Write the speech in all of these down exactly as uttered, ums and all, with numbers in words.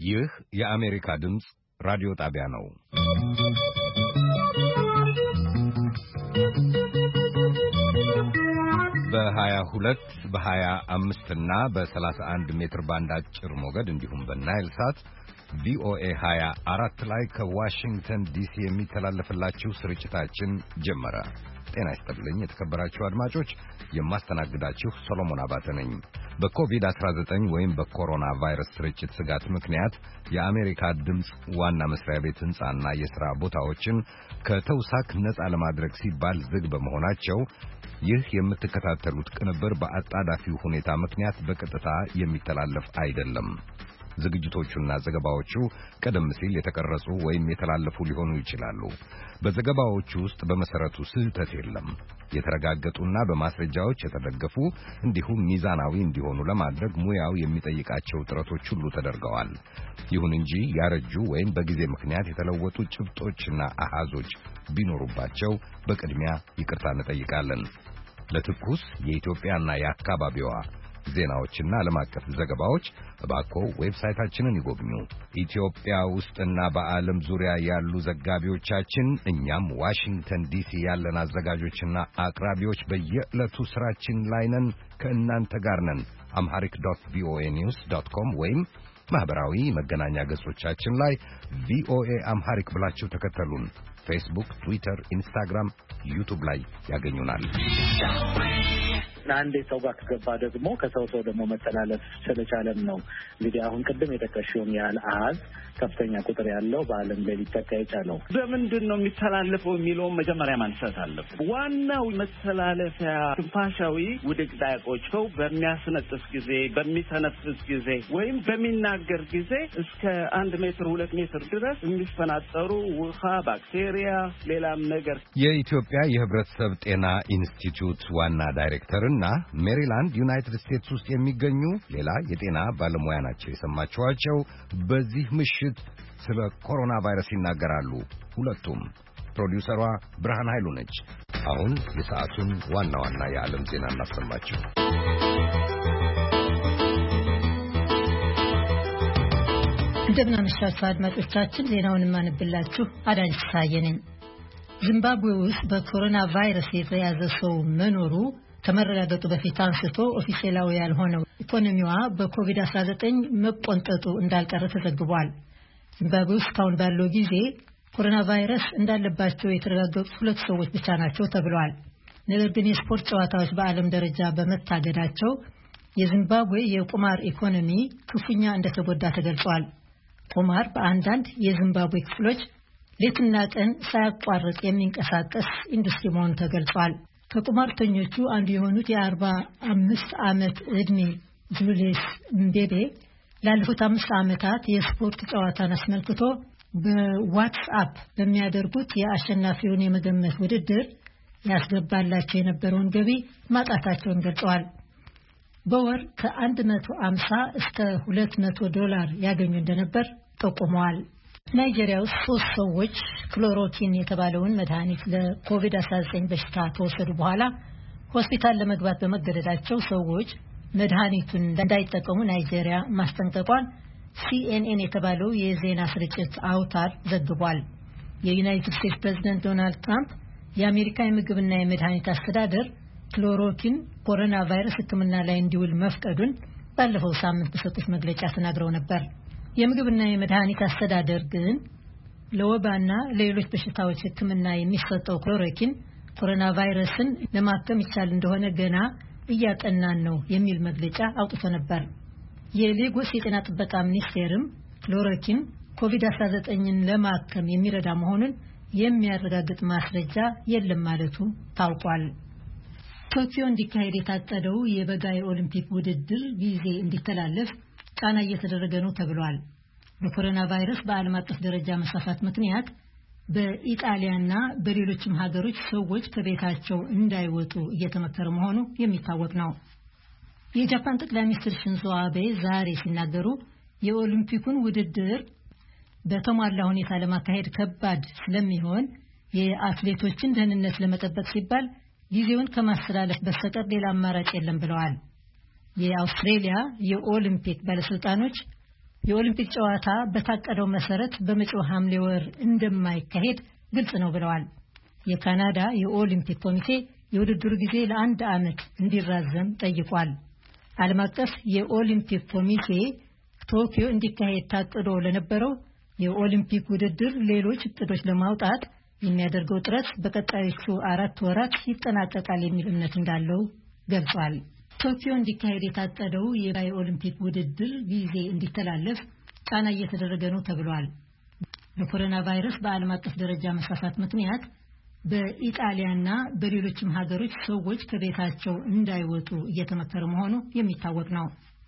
ይህ የአሜሪካ ድምፅ ራዲዮ ጣቢያ ነው። በሀያ ሁለት በሀያ አምስት እና በሰላሳ አንድ ሜትር ባንድ አጭር ሞገድ እንዲሁም በናይል ሳት ቪኦኤ ሀያ አራት ላይ ከዋሽንግተን ዲሲ የሚተላለፍላችሁ ስርጭታችን ጀመረ። ጤና ይስጥልኝ የተከበራችሁ አድማጮች፣ የማስተናግዳችሁ ሰሎሞን አባተ ነኝ። በኮቪድ አስራ ዘጠኝ ወይም በኮሮና ቫይረስ ስርጭት ስጋት ምክንያት የአሜሪካ ድምፅ ዋና መስሪያ ቤት ህንጻና የሥራ ቦታዎችን ከተውሳክ ነጻ ለማድረግ ሲባል ዝግ በመሆናቸው ይህ የምትከታተሉት ቅንብር በአጣዳፊው ሁኔታ ምክንያት በቀጥታ የሚተላለፍ አይደለም። ዝግጅቶቹና ዘገባዎቹ ቀደም ሲል የተቀረጹ ወይም የተላለፉ ሊሆኑ ይችላሉ። በዘገባዎቹ ውስጥ በመሰረቱ ስህተት የለም። የተረጋገጡና በማስረጃዎች የተደገፉ እንዲሁም ሚዛናዊ እንዲሆኑ ለማድረግ ሙያው የሚጠይቃቸው ጥረቶች ሁሉ ተደርገዋል። ይሁን እንጂ ያረጁ ወይም በጊዜ ምክንያት የተለወጡ ጭብጦችና አሃዞች ቢኖሩባቸው በቅድሚያ ይቅርታ እንጠይቃለን። ለትኩስ የኢትዮጵያና የአካባቢዋ ዜናዎችና ዓለም አቀፍ ዘገባዎች እባክዎ ዌብሳይታችንን ይጎብኙ። ኢትዮጵያ ውስጥና በዓለም ዙሪያ ያሉ ዘጋቢዎቻችን፣ እኛም ዋሽንግተን ዲሲ ያለን አዘጋጆችና አቅራቢዎች በየዕለቱ ስራችን ላይ ነን። ከእናንተ ጋር ነን። አምሃሪክ ዶት ቪኦኤ ኒውስ ዶት ኮም ወይም ማህበራዊ መገናኛ ገጾቻችን ላይ ቪኦኤ አምሃሪክ ብላችሁ ተከተሉን። ፌስቡክ፣ ትዊተር፣ ኢንስታግራም፣ ዩቱብ ላይ ያገኙናል። አንዴ ሰው ጋር ከገባ ደግሞ ከሰው ሰው ደግሞ መተላለፍ ስለቻለም ነው። እንግዲህ አሁን ቅድም የጠቀሽውን ያህል አሃዝ ከፍተኛ ቁጥር ያለው በዓለም ላይ ሊጠቃ የቻለው በምንድን ነው የሚተላለፈው የሚለውን መጀመሪያ ማንሳት አለብን። ዋናው መተላለፊያ ትንፋሻዊ ውድቅዳቆች ሰው በሚያስነጥስ ጊዜ፣ በሚተነፍስ ጊዜ ወይም በሚናገር ጊዜ እስከ አንድ ሜትር ሁለት ሜትር ድረስ የሚፈናጠሩ ውሃ፣ ባክቴሪያ፣ ሌላም ነገር። የኢትዮጵያ የሕብረተሰብ ጤና ኢንስቲትዩት ዋና ዳይሬክተር እና ሜሪላንድ ዩናይትድ ስቴትስ ውስጥ የሚገኙ ሌላ የጤና ባለሙያ ናቸው የሰማችኋቸው። በዚህ ምሽት ስለ ኮሮና ቫይረስ ይናገራሉ። ሁለቱም። ፕሮዲውሰሯ ብርሃን ኃይሉ ነች። አሁን የሰዓቱን ዋና ዋና የዓለም ዜና እናሰማችሁ። እንደምን አመሻችሁ አድማጮቻችን። ዜናውን የማነብላችሁ አዳነች ፍስሐዬ ነኝ። ዚምባብዌ ውስጥ በኮሮና ቫይረስ የተያዘ ሰው መኖሩ ከመረጋገጡ በፊት አንስቶ ኦፊሴላዊ ያልሆነው ኢኮኖሚዋ በኮቪድ አስራ ዘጠኝ መቆንጠጡ እንዳልቀረ ተዘግቧል። ዚምባብዌ ውስጥ እስካሁን ባለው ጊዜ ኮሮና ቫይረስ እንዳለባቸው የተረጋገጡ ሁለት ሰዎች ብቻ ናቸው ተብሏል። ነገር ግን የስፖርት ጨዋታዎች በዓለም ደረጃ በመታገዳቸው የዚምባብዌ የቁማር ኢኮኖሚ ክፉኛ እንደተጎዳ ተገልጿል። ቁማር በአንዳንድ የዚምባብዌ ክፍሎች ሌትና ቀን ሳያቋርጥ የሚንቀሳቀስ ኢንዱስትሪ መሆኑ ተገልጿል። ከቁማርተኞቹ አንዱ የሆኑት የአርባ አምስት ዓመት ዕድሜ ጁሊየስ ምቤቤ ላለፉት አምስት ዓመታት የስፖርት ጨዋታን አስመልክቶ በዋትስአፕ በሚያደርጉት የአሸናፊውን የመገመት ውድድር ያስገባላቸው የነበረውን ገቢ ማጣታቸውን ገልጸዋል። በወር ከአንድ መቶ አምሳ እስከ ሁለት መቶ ዶላር ያገኙ እንደነበር ጠቁመዋል። ናይጄሪያ ውስጥ ሶስት ሰዎች ክሎሮኪን የተባለውን መድኃኒት ለኮቪድ አስራ ዘጠኝ በሽታ ከወሰዱ በኋላ ሆስፒታል ለመግባት በመገደዳቸው ሰዎች መድኃኒቱን እንዳይጠቀሙ ናይጄሪያ ማስጠንቀቋን ሲኤንኤን የተባለው የዜና ስርጭት አውታር ዘግቧል። የዩናይትድ ስቴትስ ፕሬዝዳንት ዶናልድ ትራምፕ የአሜሪካ የምግብና የመድኃኒት አስተዳደር ክሎሮኪን ኮሮና ቫይረስ ሕክምና ላይ እንዲውል መፍቀዱን ባለፈው ሳምንት በሰጡት መግለጫ ተናግረው ነበር። የምግብና የመድኃኒት አስተዳደር ግን ለወባና ለሌሎች በሽታዎች ሕክምና የሚሰጠው ክሎሮኪን ኮሮና ቫይረስን ለማከም ይቻል እንደሆነ ገና እያጠናን ነው የሚል መግለጫ አውጥቶ ነበር። የሌጎስ የጤና ጥበቃ ሚኒስቴርም ክሎሮኪን ኮቪድ አስራ ዘጠኝን ለማከም የሚረዳ መሆኑን የሚያረጋግጥ ማስረጃ የለም ማለቱ ታውቋል። ቶኪዮ እንዲካሄድ የታቀደው የበጋ የኦሊምፒክ ውድድር ጊዜ እንዲተላለፍ ጫና እየተደረገ ነው ተብሏል። በኮሮና ቫይረስ በዓለም አቀፍ ደረጃ መስፋፋት ምክንያት በኢጣሊያና በሌሎችም ሀገሮች ሰዎች ከቤታቸው እንዳይወጡ እየተመከረ መሆኑ የሚታወቅ ነው። የጃፓን ጠቅላይ ሚኒስትር ሽንዞ አቤ ዛሬ ሲናገሩ የኦሊምፒኩን ውድድር በተሟላ ሁኔታ ለማካሄድ ከባድ ስለሚሆን የአትሌቶችን ደህንነት ለመጠበቅ ሲባል ጊዜውን ከማስተላለፍ በስተቀር ሌላ አማራጭ የለም ብለዋል። የአውስትሬሊያ የኦሊምፒክ ባለስልጣኖች የኦሊምፒክ ጨዋታ በታቀደው መሰረት በመጪው ሐምሌ ወር እንደማይካሄድ ግልጽ ነው ብለዋል። የካናዳ የኦሊምፒክ ኮሚቴ የውድድሩ ጊዜ ለአንድ ዓመት እንዲራዘም ጠይቋል። ዓለም አቀፍ የኦሊምፒክ ኮሚቴ ቶኪዮ እንዲካሄድ ታቅዶ ለነበረው የኦሊምፒክ ውድድር ሌሎች እቅዶች ለማውጣት የሚያደርገው ጥረት በቀጣዮቹ አራት ወራት ይጠናቀቃል የሚል እምነት እንዳለው ገልጿል። ቶኪዮ እንዲካሄድ የታቀደው የኦሊምፒክ ውድድር ጊዜ እንዲተላለፍ ጫና እየተደረገ ነው ተብሏል። በኮሮና ቫይረስ በዓለም አቀፍ ደረጃ መስፋፋት ምክንያት በኢጣሊያና በሌሎችም ሀገሮች ሰዎች ከቤታቸው እንዳይወጡ እየተመከረ መሆኑ የሚታወቅ ነው።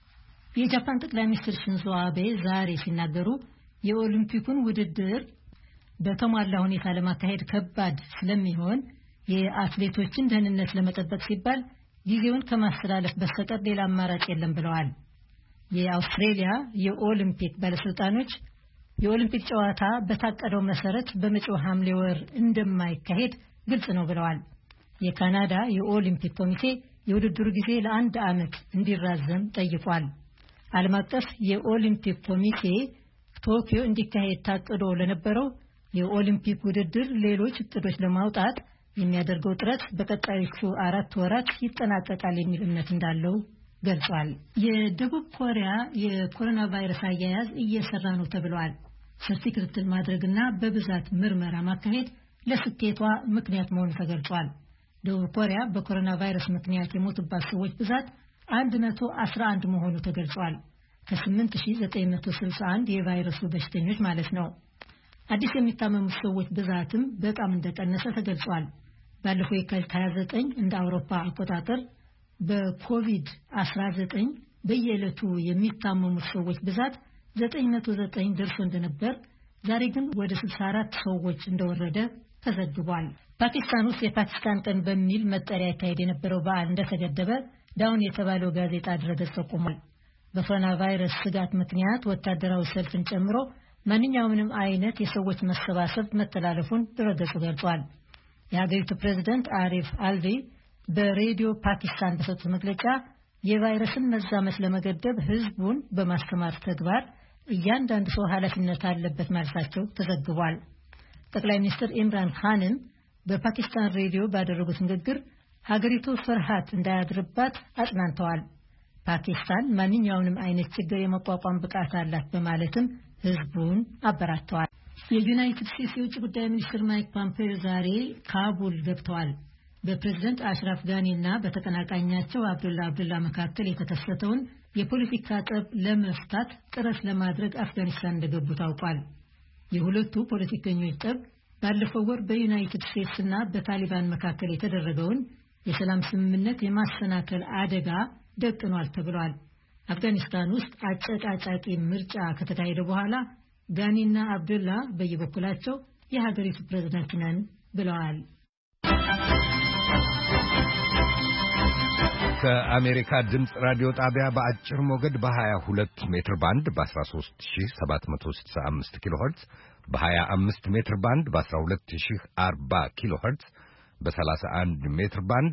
የጃፓን ጠቅላይ ሚኒስትር ሽንዞ አቤ ዛሬ ሲናገሩ የኦሊምፒኩን ውድድር በተሟላ ሁኔታ ለማካሄድ ከባድ ስለሚሆን የአትሌቶችን ደህንነት ለመጠበቅ ሲባል ጊዜውን ከማስተላለፍ በስተቀር ሌላ አማራጭ የለም ብለዋል። የአውስትሬሊያ የኦሊምፒክ ባለስልጣኖች የኦሊምፒክ ጨዋታ በታቀደው መሰረት በመጪው ሐምሌ ወር እንደማይካሄድ ግልጽ ነው ብለዋል። የካናዳ የኦሊምፒክ ኮሚቴ የውድድሩ ጊዜ ለአንድ ዓመት እንዲራዘም ጠይቋል። ዓለም አቀፍ የኦሊምፒክ ኮሚቴ ቶኪዮ እንዲካሄድ ታቅዶ ለነበረው የኦሊምፒክ ውድድር ሌሎች እቅዶች ለማውጣት የሚያደርገው ጥረት በቀጣዮቹ አራት ወራት ይጠናቀቃል የሚል እምነት እንዳለው ገልጿል። የደቡብ ኮሪያ የኮሮና ቫይረስ አያያዝ እየሰራ ነው ተብሏል። ሰፊ ክትትል ማድረግና በብዛት ምርመራ ማካሄድ ለስኬቷ ምክንያት መሆኑ ተገልጿል። ደቡብ ኮሪያ በኮሮና ቫይረስ ምክንያት የሞቱባት ሰዎች ብዛት አንድ መቶ አስራ አንድ መሆኑ ተገልጿል። ከስምንት ሺህ ዘጠኝ መቶ ስልሳ አንድ የቫይረሱ በሽተኞች ማለት ነው። አዲስ የሚታመሙት ሰዎች ብዛትም በጣም እንደቀነሰ ተገልጿል። ባለፈው የካቲት ሃያ ዘጠኝ እንደ አውሮፓ አቆጣጠር በኮቪድ አስራ ዘጠኝ በየዕለቱ የሚታመሙት ሰዎች ብዛት ዘጠኝ መቶ ዘጠኝ ደርሶ እንደነበር፣ ዛሬ ግን ወደ ስልሳ አራት ሰዎች እንደወረደ ተዘግቧል። ፓኪስታን ውስጥ የፓኪስታን ቀን በሚል መጠሪያ ይካሄድ የነበረው በዓል እንደተገደበ ዳውን የተባለው ጋዜጣ ድረገጽ ጠቁሟል። በኮሮና ቫይረስ ስጋት ምክንያት ወታደራዊ ሰልፍን ጨምሮ ማንኛውንም አይነት የሰዎች መሰባሰብ መተላለፉን ድረገጹ ገልጿል። የሀገሪቱ ፕሬዝዳንት አሪፍ አልቪ በሬዲዮ ፓኪስታን በሰጡት መግለጫ የቫይረስን መዛመት ለመገደብ ህዝቡን በማስተማር ተግባር እያንዳንዱ ሰው ኃላፊነት አለበት ማለታቸው ተዘግቧል። ጠቅላይ ሚኒስትር ኢምራን ኻንም በፓኪስታን ሬዲዮ ባደረጉት ንግግር ሀገሪቱ ፍርሃት እንዳያድርባት አጽናንተዋል። ፓኪስታን ማንኛውንም አይነት ችግር የመቋቋም ብቃት አላት በማለትም ህዝቡን አበራተዋል። የዩናይትድ ስቴትስ የውጭ ጉዳይ ሚኒስትር ማይክ ፖምፔዮ ዛሬ ካቡል ገብተዋል። በፕሬዝዳንት አሽራፍ ጋኒና በተቀናቃኛቸው አብዱላ አብዱላ መካከል የተከሰተውን የፖለቲካ ጠብ ለመፍታት ጥረት ለማድረግ አፍጋኒስታን እንደገቡ ታውቋል። የሁለቱ ፖለቲከኞች ጠብ ባለፈው ወር በዩናይትድ ስቴትስና በታሊባን መካከል የተደረገውን የሰላም ስምምነት የማሰናከል አደጋ ደቅኗል ተብሏል። አፍጋኒስታን ውስጥ አጨቃጫቂ ምርጫ ከተካሄደ በኋላ ጋኒና አብዱላ በየበኩላቸው የሀገሪቱ ፕሬዝዳንት ነን ብለዋል። ከአሜሪካ ድምፅ ራዲዮ ጣቢያ በአጭር ሞገድ በ22 ሜትር ባንድ በ13765 ኪሎ ሄርትዝ በ25 ሜትር ባንድ በ12040 ኪሎ ሄርትዝ በ31 ሜትር ባንድ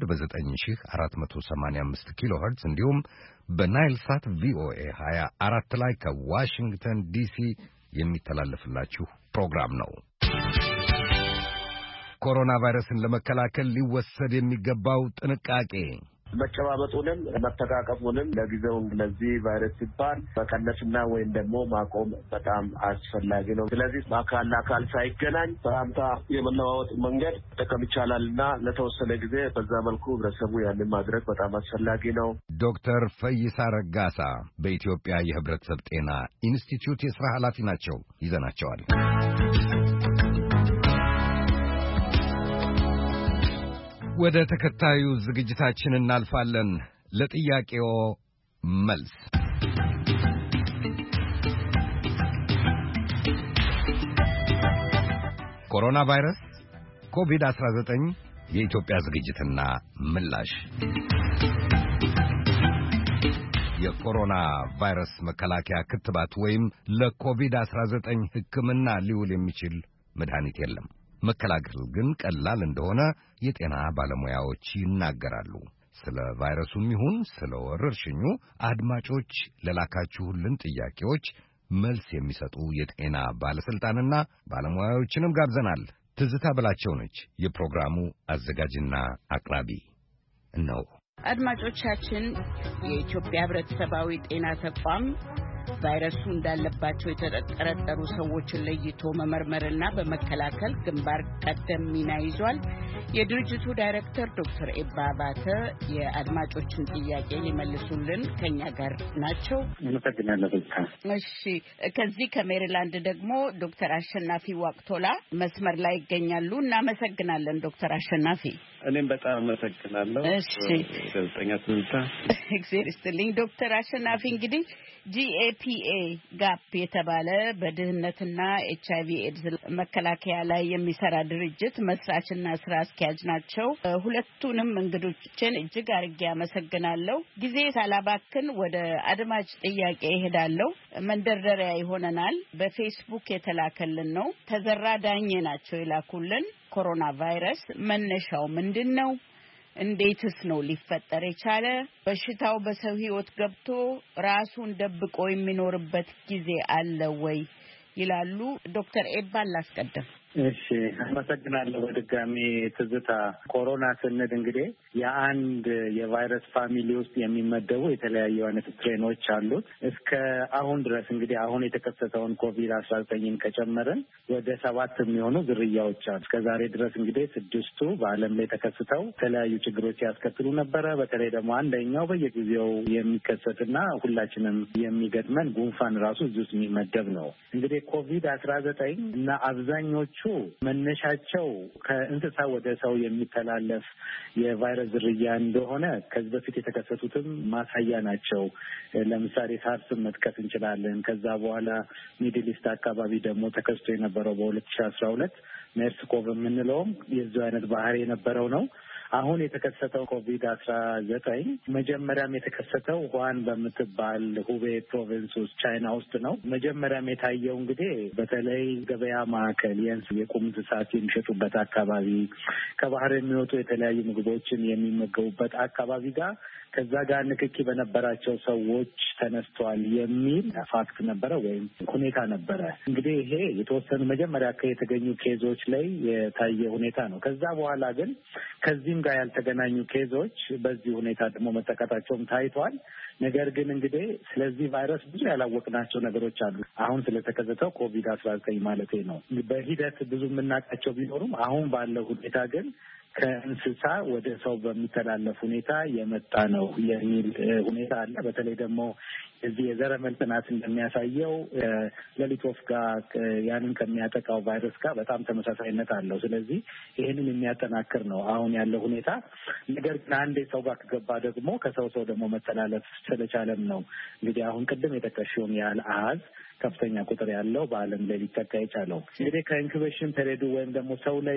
በ9485 ኪሎ ሄርትዝ እንዲሁም በናይል ሳት ቪኦኤ ሃያ አራት ላይ ከዋሽንግተን ዲሲ የሚተላለፍላችሁ ፕሮግራም ነው። ኮሮና ቫይረስን ለመከላከል ሊወሰድ የሚገባው ጥንቃቄ መጨባበጡንም መተቃቀፉንም ለጊዜው ለዚህ ቫይረስ ሲባል መቀነስና ወይም ደግሞ ማቆም በጣም አስፈላጊ ነው። ስለዚህ አካል ለአካል ሳይገናኝ ሰላምታ የመለዋወጥ መንገድ መጠቀም ይቻላልና ለተወሰነ ጊዜ በዛ መልኩ ህብረተሰቡ ያንን ማድረግ በጣም አስፈላጊ ነው። ዶክተር ፈይሳ ረጋሳ በኢትዮጵያ የህብረተሰብ ጤና ኢንስቲትዩት የሥራ ኃላፊ ናቸው። ይዘናቸዋል። ወደ ተከታዩ ዝግጅታችን እናልፋለን። ለጥያቄው መልስ ኮሮና ቫይረስ ኮቪድ አስራ ዘጠኝ የኢትዮጵያ ዝግጅትና ምላሽ። የኮሮና ቫይረስ መከላከያ ክትባት ወይም ለኮቪድ አስራ ዘጠኝ ሕክምና ሊውል የሚችል መድኃኒት የለም። መከላከል ግን ቀላል እንደሆነ የጤና ባለሙያዎች ይናገራሉ። ስለ ቫይረሱም ይሁን ስለ ወረርሽኙ አድማጮች ለላካችሁልን ጥያቄዎች መልስ የሚሰጡ የጤና ባለስልጣንና ባለሙያዎችንም ጋብዘናል። ትዝታ በላቸው ነች የፕሮግራሙ አዘጋጅና አቅራቢ። ነው አድማጮቻችን፣ የኢትዮጵያ ሕብረተሰባዊ ጤና ተቋም ቫይረሱ እንዳለባቸው የተጠረጠሩ ሰዎችን ለይቶ መመርመርና በመከላከል ግንባር ቀደም ሚና ይዟል። የድርጅቱ ዳይሬክተር ዶክተር ኤባ አባተ የአድማጮችን ጥያቄ ሊመልሱልን ከኛ ጋር ናቸው። እሺ፣ ከዚህ ከሜሪላንድ ደግሞ ዶክተር አሸናፊ ዋቅቶላ መስመር ላይ ይገኛሉ። እናመሰግናለን ዶክተር አሸናፊ። እኔም በጣም አመሰግናለሁ። እሺ፣ ጋዜጠኛ ትዝታ። እግዚአብሔር ይስጥልኝ ዶክተር አሸናፊ። እንግዲህ ጂኤፒኤ ጋፕ የተባለ በድህነትና ኤችአይቪ ኤድስ መከላከያ ላይ የሚሰራ ድርጅት መስራችና ስራ አስኪያጅ ናቸው። ሁለቱንም እንግዶችን እጅግ አድርጌ አመሰግናለሁ። ጊዜ ሳላባክን ወደ አድማጭ ጥያቄ እሄዳለሁ። መንደርደሪያ ይሆነናል። በፌስቡክ የተላከልን ነው። ተዘራ ዳኜ ናቸው የላኩልን። ኮሮና ቫይረስ መነሻው ምንድነው? እንዴትስ ነው ሊፈጠር የቻለ? በሽታው በሰው ሕይወት ገብቶ ራሱን ደብቆ የሚኖርበት ጊዜ አለ ወይ ይላሉ። ዶክተር ኤባን ላስቀድም። እሺ፣ አመሰግናለሁ በድጋሚ ትዝታ። ኮሮና ስንል እንግዲህ የአንድ የቫይረስ ፋሚሊ ውስጥ የሚመደቡ የተለያዩ አይነት ስትሬኖች አሉት። እስከ አሁን ድረስ እንግዲህ አሁን የተከሰተውን ኮቪድ አስራ ዘጠኝን ከጨመርን ወደ ሰባት የሚሆኑ ዝርያዎች አሉ። እስከ ዛሬ ድረስ እንግዲህ ስድስቱ በዓለም ላይ ተከስተው የተለያዩ ችግሮች ያስከትሉ ነበረ። በተለይ ደግሞ አንደኛው በየጊዜው የሚከሰትና ሁላችንም የሚገጥመን ጉንፋን ራሱ እዚህ ውስጥ የሚመደብ ነው። እንግዲህ ኮቪድ አስራ ዘጠኝ እና አብዛኞቹ መነሻቸው ከእንስሳ ወደ ሰው የሚተላለፍ የቫይረስ ዝርያ እንደሆነ ከዚህ በፊት የተከሰቱትም ማሳያ ናቸው። ለምሳሌ ሳርስን መጥቀስ እንችላለን። ከዛ በኋላ ሚድል ኢስት አካባቢ ደግሞ ተከስቶ የነበረው በሁለት ሺህ አስራ ሁለት ሜርስ ኮቭ የምንለውም የዚህ አይነት ባህሪ የነበረው ነው። አሁን የተከሰተው ኮቪድ አስራ ዘጠኝ መጀመሪያም የተከሰተው ውሃን በምትባል ሁቤ ፕሮቪንስ ውስጥ ቻይና ውስጥ ነው። መጀመሪያም የታየው እንግዲህ በተለይ ገበያ ማዕከል የእንስ የቁም እንስሳት የሚሸጡበት አካባቢ፣ ከባህር የሚወጡ የተለያዩ ምግቦችን የሚመገቡበት አካባቢ ጋር ከዛ ጋር ንክኪ በነበራቸው ሰዎች ተነስቷል የሚል ፋክት ነበረ ወይም ሁኔታ ነበረ። እንግዲህ ይሄ የተወሰኑ መጀመሪያ የተገኙ ኬዞች ላይ የታየ ሁኔታ ነው። ከዛ በኋላ ግን ከዚህም ጋር ያልተገናኙ ኬዞች በዚህ ሁኔታ ደግሞ መጠቃታቸውም ታይቷል። ነገር ግን እንግዲህ ስለዚህ ቫይረስ ብዙ ያላወቅናቸው ነገሮች አሉ። አሁን ስለተከሰተው ኮቪድ አስራ ዘጠኝ ማለቴ ነው። በሂደት ብዙ የምናውቃቸው ቢኖሩም አሁን ባለው ሁኔታ ግን ከእንስሳ ወደ ሰው በሚተላለፍ ሁኔታ የመጣ ነው የሚል ሁኔታ አለ። በተለይ ደግሞ እዚህ የዘረመል ጥናት እንደሚያሳየው ሌሊት ወፍ ጋር ያንን ከሚያጠቃው ቫይረስ ጋር በጣም ተመሳሳይነት አለው። ስለዚህ ይህንን የሚያጠናክር ነው አሁን ያለው ሁኔታ። ነገር ግን አንዴ ሰው ጋር ከገባ ደግሞ ከሰው ሰው ደግሞ መተላለፍ ስለቻለም ነው እንግዲህ አሁን ቅድም የጠቀሽውን ያህል አሃዝ ከፍተኛ ቁጥር ያለው በዓለም ላይ ሊጠቃ የቻለው። እንግዲህ ከኢንኩቤሽን ፔሪዱ ወይም ደግሞ ሰው ላይ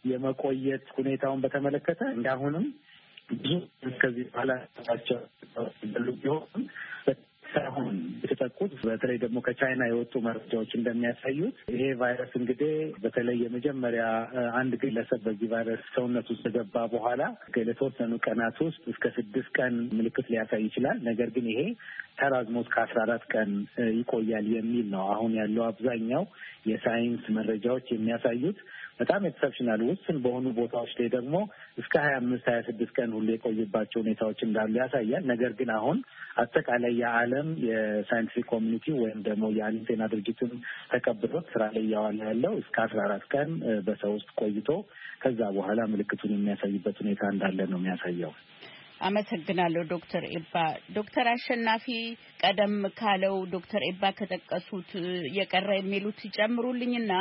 የመቆየት ሁኔታውን በተመለከተ እንዳሁንም ብዙ እስከዚህ በኋላ ቸው ቢሆንም ሳይሆን የተጠቁት በተለይ ደግሞ ከቻይና የወጡ መረጃዎች እንደሚያሳዩት ይሄ ቫይረስ እንግዲህ በተለይ የመጀመሪያ አንድ ግለሰብ በዚህ ቫይረስ ሰውነት ውስጥ ገባ በኋላ ለተወሰኑ ቀናት ውስጥ እስከ ስድስት ቀን ምልክት ሊያሳይ ይችላል። ነገር ግን ይሄ ተራዝሞ እስከ አስራ አራት ቀን ይቆያል የሚል ነው አሁን ያለው አብዛኛው የሳይንስ መረጃዎች የሚያሳዩት። በጣም ኤክሰፕሽናል ውስን በሆኑ ቦታዎች ላይ ደግሞ እስከ ሀያ አምስት ሀያ ስድስት ቀን ሁሉ የቆዩባቸው ሁኔታዎች እንዳሉ ያሳያል። ነገር ግን አሁን አጠቃላይ የዓለም የሳይንቲፊክ ኮሚኒቲ ወይም ደግሞ የዓለም ጤና ድርጅትን ተቀብሎት ስራ ላይ እያዋለ ያለው እስከ አስራ አራት ቀን በሰው ውስጥ ቆይቶ ከዛ በኋላ ምልክቱን የሚያሳይበት ሁኔታ እንዳለ ነው የሚያሳየው። አመሰግናለሁ ዶክተር ኤባ። ዶክተር አሸናፊ ቀደም ካለው ዶክተር ኤባ ከጠቀሱት የቀረ የሚሉት ይጨምሩልኝና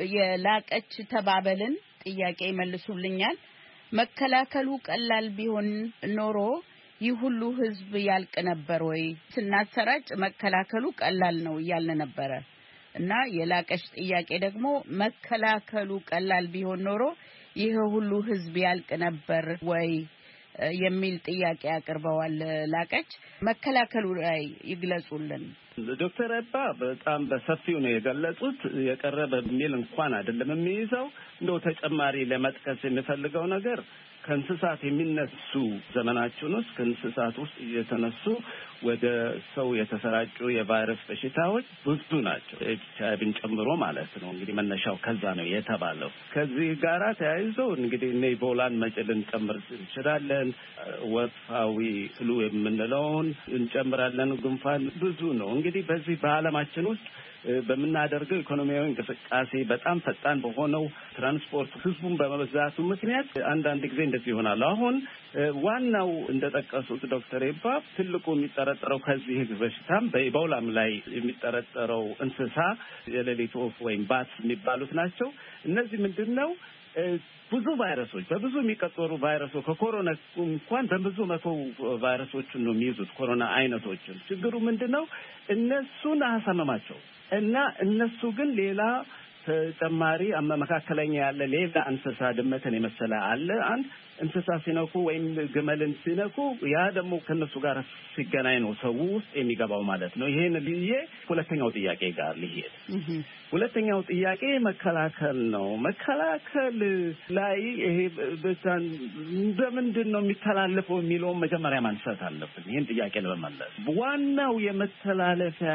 የላቀች ተባበልን ጥያቄ ይመልሱልኛል። መከላከሉ ቀላል ቢሆን ኖሮ ይህ ሁሉ ህዝብ ያልቅ ነበር ወይ? ስናሰራጭ መከላከሉ ቀላል ነው እያልን ነበረ እና የላቀች ጥያቄ ደግሞ መከላከሉ ቀላል ቢሆን ኖሮ ይህ ሁሉ ህዝብ ያልቅ ነበር ወይ የሚል ጥያቄ አቅርበዋል። ላቀች መከላከሉ ላይ ይግለጹልን። ዶክተር ኤባ በጣም በሰፊው ነው የገለጹት። የቀረበ በሚል እንኳን አይደለም የሚይዘው። እንደው ተጨማሪ ለመጥቀስ የሚፈልገው ነገር ከእንስሳት የሚነሱ ዘመናችን ውስጥ ከእንስሳት ውስጥ የተነሱ ወደ ሰው የተሰራጩ የቫይረስ በሽታዎች ብዙ ናቸው። ኤች አይ ቪን ጨምሮ ማለት ነው። እንግዲህ መነሻው ከዛ ነው የተባለው። ከዚህ ጋራ ተያይዞ እንግዲህ እነ ኢቦላን መጭልን ጨምር እንችላለን። ወፋዊ ፍሉ የምንለውን እንጨምራለን። ጉንፋን ብዙ ነው። እንግዲህ በዚህ በዓለማችን ውስጥ በምናደርገው ኢኮኖሚያዊ እንቅስቃሴ በጣም ፈጣን በሆነው ትራንስፖርት ህዝቡን በመብዛቱ ምክንያት አንዳንድ ጊዜ እንደዚህ ይሆናል። አሁን ዋናው እንደጠቀሱት ዶክተር ኤባ ትልቁ የሚጠረጠረው ከዚህ በሽታም በኢቦላም ላይ የሚጠረጠረው እንስሳ የሌሊት ወፍ ወይም ባት የሚባሉት ናቸው። እነዚህ ምንድነው ብዙ ቫይረሶች በብዙ የሚቀጠሩ ቫይረሶች ከኮሮና እንኳን በብዙ መቶ ቫይረሶችን ነው የሚይዙት ኮሮና አይነቶችን። ችግሩ ምንድነው? እነሱን አሰማማቸው እና እነሱ ግን ሌላ ተጨማሪ መካከለኛ ያለ ሌላ እንስሳ ድመትን የመሰለ አለ። አንድ እንስሳ ሲነኩ ወይም ግመልን ሲነኩ ያ ደግሞ ከነሱ ጋር ሲገናኝ ነው ሰው ውስጥ የሚገባው ማለት ነው። ይሄን ልዬ ሁለተኛው ጥያቄ ጋር ልሄድ። ሁለተኛው ጥያቄ መከላከል ነው። መከላከል ላይ ይሄ በዛን በምንድን ነው የሚተላለፈው የሚለውን መጀመሪያ ማንሳት አለብን። ይሄን ጥያቄ ለመመለስ ዋናው የመተላለፊያ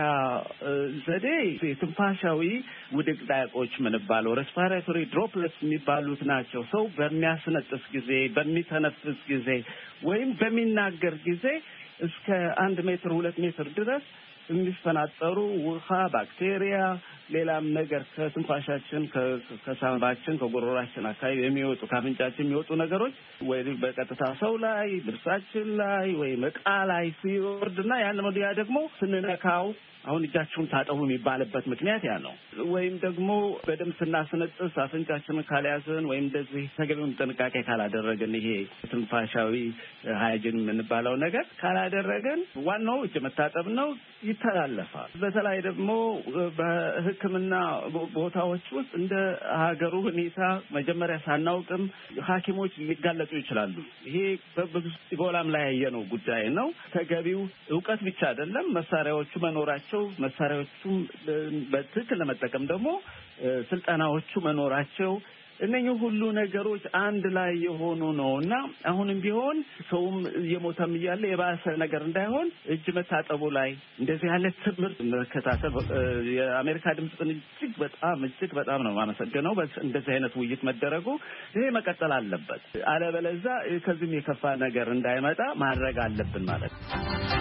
ዘዴ ትንፋሻዊ ውድቅዳቆች ምንባለው ሬስፒሬቶሪ ድሮፕሌትስ የሚባሉት ናቸው። ሰው በሚያስነጥስ ጊዜ በሚተነፍስ ጊዜ ወይም በሚናገር ጊዜ እስከ አንድ ሜትር ሁለት ሜትር ድረስ የሚፈናጠሩ ውሃ፣ ባክቴሪያ፣ ሌላም ነገር ከትንፋሻችን ከሳምባችን ከጉሮሯችን አካባቢ የሚወጡ ከአፍንጫችን የሚወጡ ነገሮች ወይ በቀጥታ ሰው ላይ ልብሳችን ላይ ወይ ዕቃ ላይ ሲወርድና ያን ወዲያ ደግሞ ስንነካው አሁን እጃችሁን ታጠቡ የሚባልበት ምክንያት ያ ነው። ወይም ደግሞ በደምብ ስናስነጥስ አፍንጫችንን ካልያዝን ወይም እንደዚህ ተገቢውን ጥንቃቄ ካላደረግን ይሄ ትንፋሻዊ ሃይጂን የምንባለው ነገር ካላደረግን ዋናው እጅ መታጠብ ነው፣ ይተላለፋል። በተለይ ደግሞ በሕክምና ቦታዎች ውስጥ እንደ ሀገሩ ሁኔታ መጀመሪያ ሳናውቅም ሐኪሞች ሊጋለጡ ይችላሉ። ይሄ በብዙ ኢቦላም ላይ ያየነው ጉዳይ ነው። ተገቢው ዕውቀት ብቻ አይደለም፣ መሳሪያዎቹ መኖራቸው መሳሪያዎቹም በትክክል ለመጠቀም ደግሞ ስልጠናዎቹ መኖራቸው እነኚህ ሁሉ ነገሮች አንድ ላይ የሆኑ ነውና አሁንም ቢሆን ሰውም እየሞተም እያለ የባሰ ነገር እንዳይሆን እጅ መታጠቡ ላይ እንደዚህ ያለ ትምህርት መከታተል የአሜሪካ ድምፅን እጅግ በጣም እጅግ በጣም ነው የማመሰግነው። እንደዚህ አይነት ውይይት መደረጉ ይሄ መቀጠል አለበት። አለበለዚያ ከዚህም የከፋ ነገር እንዳይመጣ ማድረግ አለብን ማለት ነው።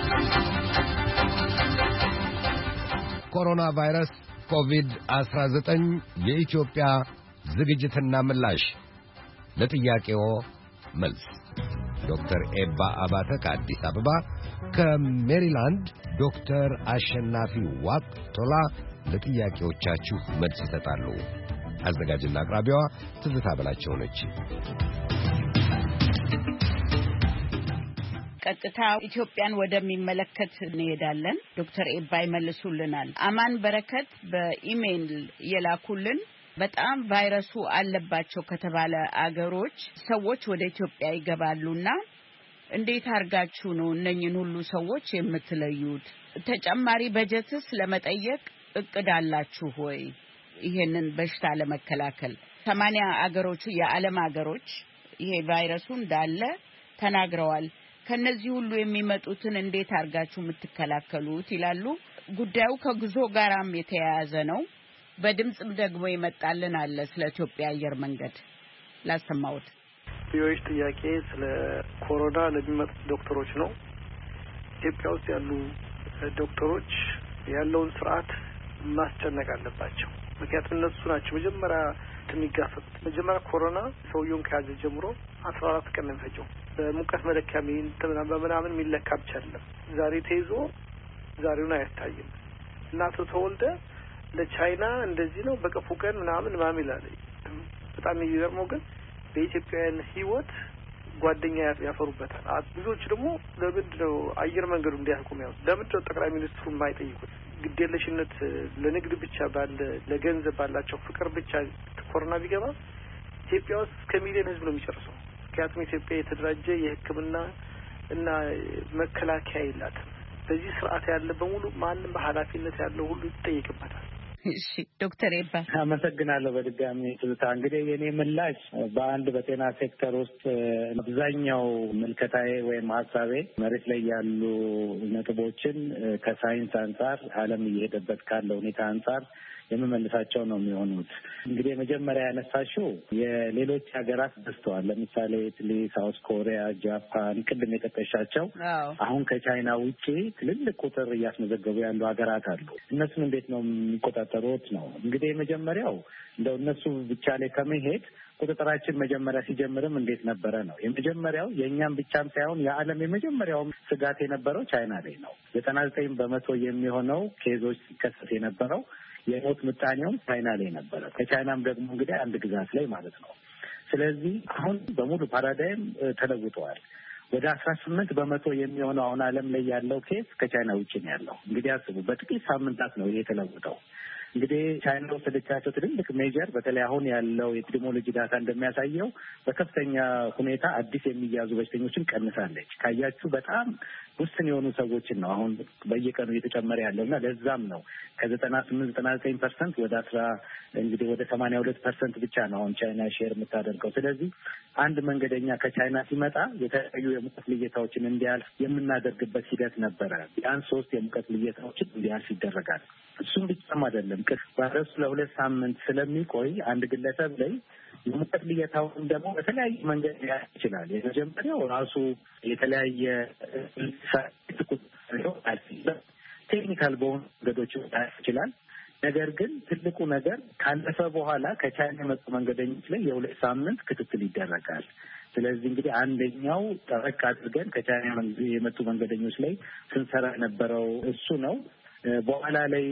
ኮሮና ቫይረስ ኮቪድ አስራ ዘጠኝ የኢትዮጵያ ዝግጅትና ምላሽ ለጥያቄው መልስ ዶክተር ኤባ አባተ ከአዲስ አበባ፣ ከሜሪላንድ ዶክተር አሸናፊ ዋቅቶላ ለጥያቄዎቻችሁ መልስ ይሰጣሉ። አዘጋጅና አቅራቢዋ ትዝታ በላቸው ነች። ቀጥታ ኢትዮጵያን ወደሚመለከት እንሄዳለን። ዶክተር ኤባ ይመልሱልናል። አማን በረከት በኢሜይል የላኩልን በጣም ቫይረሱ አለባቸው ከተባለ አገሮች ሰዎች ወደ ኢትዮጵያ ይገባሉና እንዴት አርጋችሁ ነው እነኝን ሁሉ ሰዎች የምትለዩት? ተጨማሪ በጀትስ ለመጠየቅ እቅድ አላችሁ ሆይ? ይሄንን በሽታ ለመከላከል ሰማንያ አገሮች የዓለም አገሮች ይሄ ቫይረሱ እንዳለ ተናግረዋል። ከነዚህ ሁሉ የሚመጡትን እንዴት አርጋችሁ የምትከላከሉት ይላሉ። ጉዳዩ ከጉዞ ጋራም የተያያዘ ነው። በድምጽም ደግሞ ይመጣልን አለ ስለ ኢትዮጵያ አየር መንገድ ላሰማውት። ቢዮሽ ጥያቄ ስለ ኮሮና ለሚመጡ ዶክተሮች ነው። ኢትዮጵያ ውስጥ ያሉ ዶክተሮች ያለውን ስርዓት ማስጨነቅ አለባቸው። ምክንያቱም እነሱ ናቸው መጀመሪያ የሚጋፈጡት። መጀመሪያ ኮሮና ሰውየውን ከያዘ ጀምሮ አስራ አራት ቀን ነው የሚፈጀው። በሙቀት መለኪያ ምናምን በምናምን የሚለካ ብቻ አይደለም። ዛሬ ተይዞ ዛሬውን አይታይም። እናቱ ተወልደ ለቻይና እንደዚህ ነው በቀፉ ቀን ምናምን ማም ይላል። በጣም የሚገርመው ግን በኢትዮጵያውያን ህይወት ጓደኛ ያፈሩበታል። ብዙዎች ደግሞ ለምንድን ነው አየር መንገዱ እንዲያቆም ያው ለምንድን ነው ጠቅላይ ሚኒስትሩ የማይጠይቁት? ግዴለሽነት ለንግድ ብቻ ባለ ለገንዘብ ባላቸው ፍቅር ብቻ ኮሮና ቢገባ ኢትዮጵያ ውስጥ እስከ ሚሊዮን ህዝብ ነው የሚጨርሰው። ምክንያቱም ኢትዮጵያ የተደራጀ የሕክምና እና መከላከያ የላትም። በዚህ ስርዓት ያለ በሙሉ ማንም በኃላፊነት ያለው ሁሉ ይጠይቅበታል። እሺ ዶክተር ኤባ አመሰግናለሁ በድጋሚ ትዝታ። እንግዲህ የኔ ምላሽ በአንድ በጤና ሴክተር ውስጥ አብዛኛው ምልከታዬ ወይም ሀሳቤ መሬት ላይ ያሉ ነጥቦችን ከሳይንስ አንጻር ዓለም እየሄደበት ካለው ሁኔታ አንጻር የምመልሳቸው ነው የሚሆኑት። እንግዲህ መጀመሪያ ያነሳሽው የሌሎች ሀገራት በዝተዋል። ለምሳሌ ኢትሊ፣ ሳውዝ ኮሪያ፣ ጃፓን ቅድም የጠቀሻቸው አሁን ከቻይና ውጪ ትልልቅ ቁጥር እያስመዘገቡ ያሉ ሀገራት አሉ። እነሱን እንዴት ነው የሚቆጣጠሩት ነው እንግዲህ የመጀመሪያው። እንደው እነሱ ብቻ ላይ ከመሄድ ቁጥጥራችን መጀመሪያ ሲጀምርም እንዴት ነበረ ነው። የመጀመሪያው የእኛም ብቻም ሳይሆን የዓለም የመጀመሪያውም ስጋት የነበረው ቻይና ላይ ነው። ዘጠና ዘጠኝ በመቶ የሚሆነው ኬዞች ሲከሰት የነበረው የሞት ምጣኔውም ቻይና ላይ ነበረ። ከቻይናም ደግሞ እንግዲህ አንድ ግዛት ላይ ማለት ነው። ስለዚህ አሁን በሙሉ ፓራዳይም ተለውጠዋል። ወደ አስራ ስምንት በመቶ የሚሆነው አሁን ዓለም ላይ ያለው ኬስ ከቻይና ውጭ ነው ያለው። እንግዲህ አስቡ፣ በጥቂት ሳምንታት ነው ይሄ የተለውጠው። እንግዲህ ቻይና ወሰደቻቸው ትልልቅ ሜጀር በተለይ አሁን ያለው የኤፒዲሞሎጂ ዳታ እንደሚያሳየው በከፍተኛ ሁኔታ አዲስ የሚያዙ በሽተኞችን ቀንሳለች። ካያችሁ በጣም ውስን የሆኑ ሰዎችን ነው አሁን በየቀኑ እየተጨመረ ያለው እና ለዛም ነው ከዘጠና ስምንት ዘጠና ዘጠኝ ፐርሰንት ወደ አስራ እንግዲህ ወደ ሰማንያ ሁለት ፐርሰንት ብቻ ነው አሁን ቻይና ሼር የምታደርገው። ስለዚህ አንድ መንገደኛ ከቻይና ሲመጣ የተለያዩ የሙቀት ልየታዎችን እንዲያልፍ የምናደርግበት ሂደት ነበረ። ቢያንስ ሶስት የሙቀት ልየታዎችን እንዲያልፍ ይደረጋል። እሱም ብቻም አይደለም፣ ቫይረሱ ለሁለት ሳምንት ስለሚቆይ አንድ ግለሰብ ላይ የሙቀት ልየታውን ደግሞ በተለያየ መንገድ ሊያልፍ ይችላል። የመጀመሪያው ራሱ የተለያየ ቴክኒካል በሆኑ መንገዶች ሊያልፍ ይችላል። ነገር ግን ትልቁ ነገር ካለፈ በኋላ ከቻይና የመጡ መንገደኞች ላይ የሁለት ሳምንት ክትትል ይደረጋል። ስለዚህ እንግዲህ አንደኛው ጠበቅ አድርገን ከቻይና የመጡ መንገደኞች ላይ ስንሰራ የነበረው እሱ ነው። በኋላ ላይ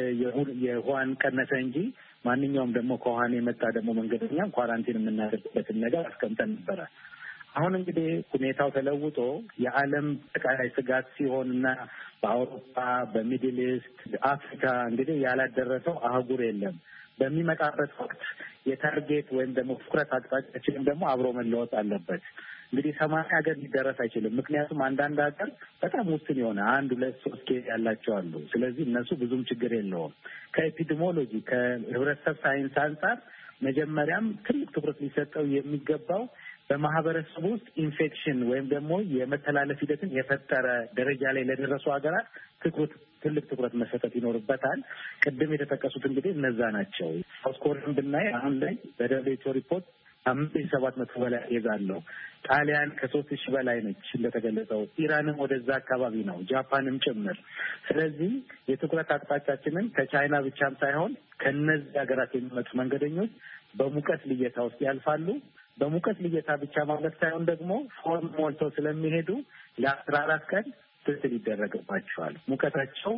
የውሃን ቀነሰ እንጂ ማንኛውም ደግሞ ከውሃን የመጣ ደግሞ መንገደኛም ኳራንቲን የምናደርግበትን ነገር አስቀምጠን ነበረ። አሁን እንግዲህ ሁኔታው ተለውጦ የዓለም አጠቃላይ ስጋት ሲሆንና በአውሮፓ፣ በሚድል ኢስት፣ አፍሪካ እንግዲህ ያላደረሰው አህጉር የለም። በሚመጣበት ወቅት የታርጌት ወይም ደግሞ ትኩረት አቅጣጫችንም ደግሞ አብሮ መለወጥ አለበት። እንግዲህ ሰማንያ ሀገር ሊደረስ አይችልም። ምክንያቱም አንዳንድ ሀገር በጣም ውስን የሆነ አንድ ሁለት ሶስት ኬዝ ያላቸው አሉ። ስለዚህ እነሱ ብዙም ችግር የለውም። ከኤፒዲሞሎጂ ከህብረተሰብ ሳይንስ አንጻር መጀመሪያም ትልቅ ትኩረት ሊሰጠው የሚገባው በማህበረሰቡ ውስጥ ኢንፌክሽን ወይም ደግሞ የመተላለፍ ሂደትን የፈጠረ ደረጃ ላይ ለደረሱ ሀገራት ትኩረት ትልቅ ትኩረት መሰጠት ይኖርበታል። ቅድም የተጠቀሱት እንግዲህ እነዛ ናቸው። ሳውዝ ኮሪያን ብናይ አሁን ላይ በደብሊው ኤች ኦ ሪፖርት አምስት ሺህ ሰባት መቶ በላይ ይዛለው። ጣሊያን ከሶስት ሺህ በላይ ነች እንደተገለጸው። ኢራንም ወደዛ አካባቢ ነው፣ ጃፓንም ጭምር። ስለዚህ የትኩረት አቅጣጫችንን ከቻይና ብቻም ሳይሆን ከነዚህ ሀገራት የሚመጡ መንገደኞች በሙቀት ልየታ ውስጥ ያልፋሉ። በሙቀት ልየታ ብቻ ማለት ሳይሆን ደግሞ ፎርም ሞልተው ስለሚሄዱ ለአስራ አራት ቀን ክትትል ይደረግባቸዋል፣ ሙቀታቸው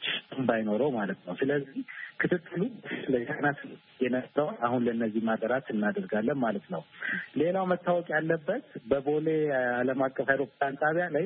ባይኖረው ማለት ነው። ስለዚህ ክትትሉ ለቻይና የነበረው አሁን ለእነዚህ ሀገራት እናደርጋለን ማለት ነው። ሌላው መታወቅ ያለበት በቦሌ ዓለም አቀፍ አውሮፕላን ጣቢያ ላይ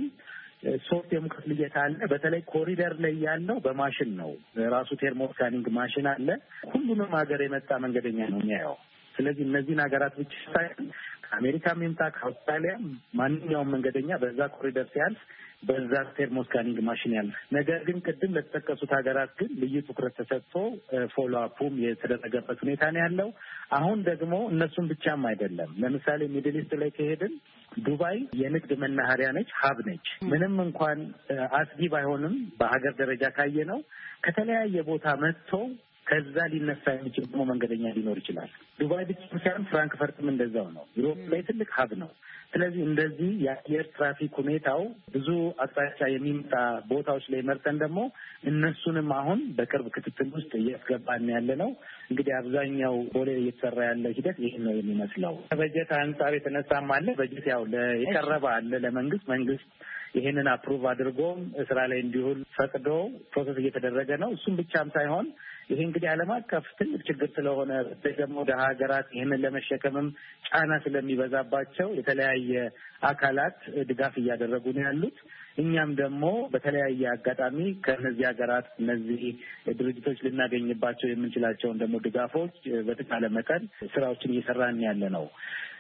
ሶስት የሙቀት ልየታ አለ። በተለይ ኮሪደር ላይ ያለው በማሽን ነው። ራሱ ቴርሞስካኒንግ ማሽን አለ። ሁሉንም ሀገር የመጣ መንገደኛ ነው የሚያየው። ስለዚህ እነዚህን ሀገራት ብቻ ሳይሆን ከአሜሪካም ይምጣ ከአውስትራሊያ ማንኛውም መንገደኛ በዛ ኮሪደር ሲያልፍ በዛ ቴርሞስካኒንግ ማሽን ያለ። ነገር ግን ቅድም ለተጠቀሱት ሀገራት ግን ልዩ ትኩረት ተሰጥቶ ፎሎ አፑም የተደረገበት ሁኔታ ነው ያለው። አሁን ደግሞ እነሱም ብቻም አይደለም። ለምሳሌ ሚድል ኢስት ላይ ከሄድን ዱባይ የንግድ መናኸሪያ ነች፣ ሀብ ነች። ምንም እንኳን አስጊ ባይሆንም በሀገር ደረጃ ካየ ነው ከተለያየ ቦታ መጥቶ ከዛ ሊነሳ የሚችል ደግሞ መንገደኛ ሊኖር ይችላል። ዱባይ ብቻ ሳይሆን ፍራንክፈርትም እንደዛው ነው። ዩሮፕ ላይ ትልቅ ሀብ ነው። ስለዚህ እንደዚህ የአየር ትራፊክ ሁኔታው ብዙ አቅጣጫ የሚመጣ ቦታዎች ላይ መርጠን ደግሞ እነሱንም አሁን በቅርብ ክትትል ውስጥ እያስገባን ያለ ነው። እንግዲህ አብዛኛው ቦሌ እየተሰራ ያለ ሂደት ይሄን ነው የሚመስለው። ከበጀት አንጻር የተነሳም አለ። በጀት ያው የቀረበ አለ ለመንግስት መንግስት ይሄንን አፕሩቭ አድርጎ ስራ ላይ እንዲውል ፈቅዶ ፕሮሰስ እየተደረገ ነው። እሱም ብቻም ሳይሆን ይሄ እንግዲህ ዓለም አቀፍ ትልቅ ችግር ስለሆነ ደግሞ ወደ ሀገራት ይህንን ለመሸከምም ጫና ስለሚበዛባቸው የተለያየ አካላት ድጋፍ እያደረጉ ነው ያሉት። እኛም ደግሞ በተለያየ አጋጣሚ ከእነዚህ ሀገራት እነዚህ ድርጅቶች ልናገኝባቸው የምንችላቸውን ደግሞ ድጋፎች በተቻለ መጠን ስራዎችን እየሰራን ያለ ነው።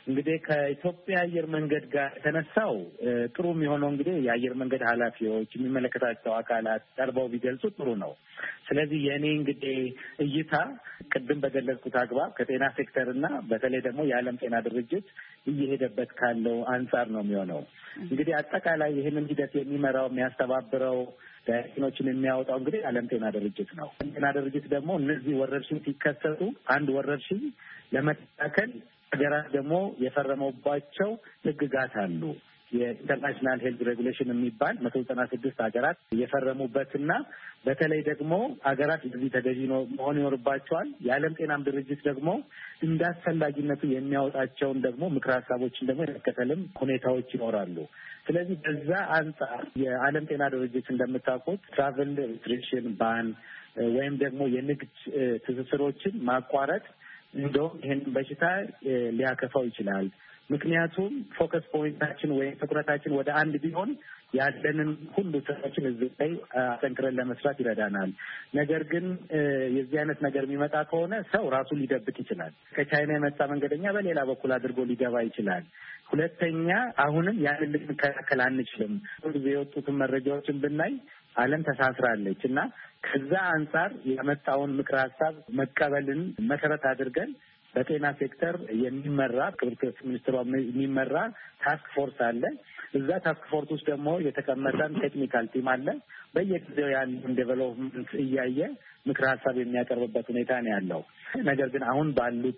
እንግዲህ ከኢትዮጵያ አየር መንገድ ጋር የተነሳው ጥሩ የሚሆነው እንግዲህ የአየር መንገድ ኃላፊዎች የሚመለከታቸው አካላት ቀርበው ቢገልጹ ጥሩ ነው። ስለዚህ የእኔ እንግዲህ እይታ ቅድም በገለጽኩት አግባብ ከጤና ሴክተር እና በተለይ ደግሞ የዓለም ጤና ድርጅት እየሄደበት ካለው አንጻር ነው የሚሆነው። እንግዲህ አጠቃላይ ይህንን ሂደት የሚመራው የሚያስተባብረው ዳይሬክሽኖችን የሚያወጣው እንግዲህ ዓለም ጤና ድርጅት ነው። ጤና ድርጅት ደግሞ እነዚህ ወረርሽኝ ሲከሰቱ አንድ ወረርሽኝ ለመከላከል ሀገራት ደግሞ የፈረመባቸው ህግጋት አሉ። የኢንተርናሽናል ሄልዝ ሬጉሌሽን የሚባል መቶ ዘጠና ስድስት ሀገራት የፈረሙበትና በተለይ ደግሞ ሀገራት ለዚህ ተገዢ ነው መሆን ይኖርባቸዋል። የዓለም ጤናም ድርጅት ደግሞ እንደ አስፈላጊነቱ የሚያወጣቸውን ደግሞ ምክረ ሀሳቦችን ደግሞ የመከተልም ሁኔታዎች ይኖራሉ። ስለዚህ በዛ አንጻር የዓለም ጤና ድርጅት እንደምታውቁት ትራቨል ሪስትሪክሽን ባን ወይም ደግሞ የንግድ ትስስሮችን ማቋረጥ እንደውም ይህን በሽታ ሊያከፋው ይችላል። ምክንያቱም ፎከስ ፖይንታችን ወይም ትኩረታችን ወደ አንድ ቢሆን ያለንን ሁሉ ስራችን እዚህ ላይ አጠንክረን ለመስራት ይረዳናል። ነገር ግን የዚህ አይነት ነገር የሚመጣ ከሆነ ሰው ራሱ ሊደብቅ ይችላል። ከቻይና የመጣ መንገደኛ በሌላ በኩል አድርጎ ሊገባ ይችላል። ሁለተኛ አሁንም ያንን ልንከላከል አንችልም። ሁሉ የወጡትን መረጃዎችን ብናይ ዓለም ተሳስራለች እና ከዛ አንጻር ያመጣውን ምክረ ሀሳብ መቀበልን መሰረት አድርገን በጤና ሴክተር የሚመራ ክብርት ሚኒስትሯ የሚመራ ታስክ ፎርስ አለ። እዛ ታስክ ፎርስ ውስጥ ደግሞ የተቀመጠን ቴክኒካል ቲም አለ። በየጊዜው ያለውን ዴቨሎፕመንት እያየ ምክረ ሀሳብ የሚያቀርብበት ሁኔታ ነው ያለው። ነገር ግን አሁን ባሉት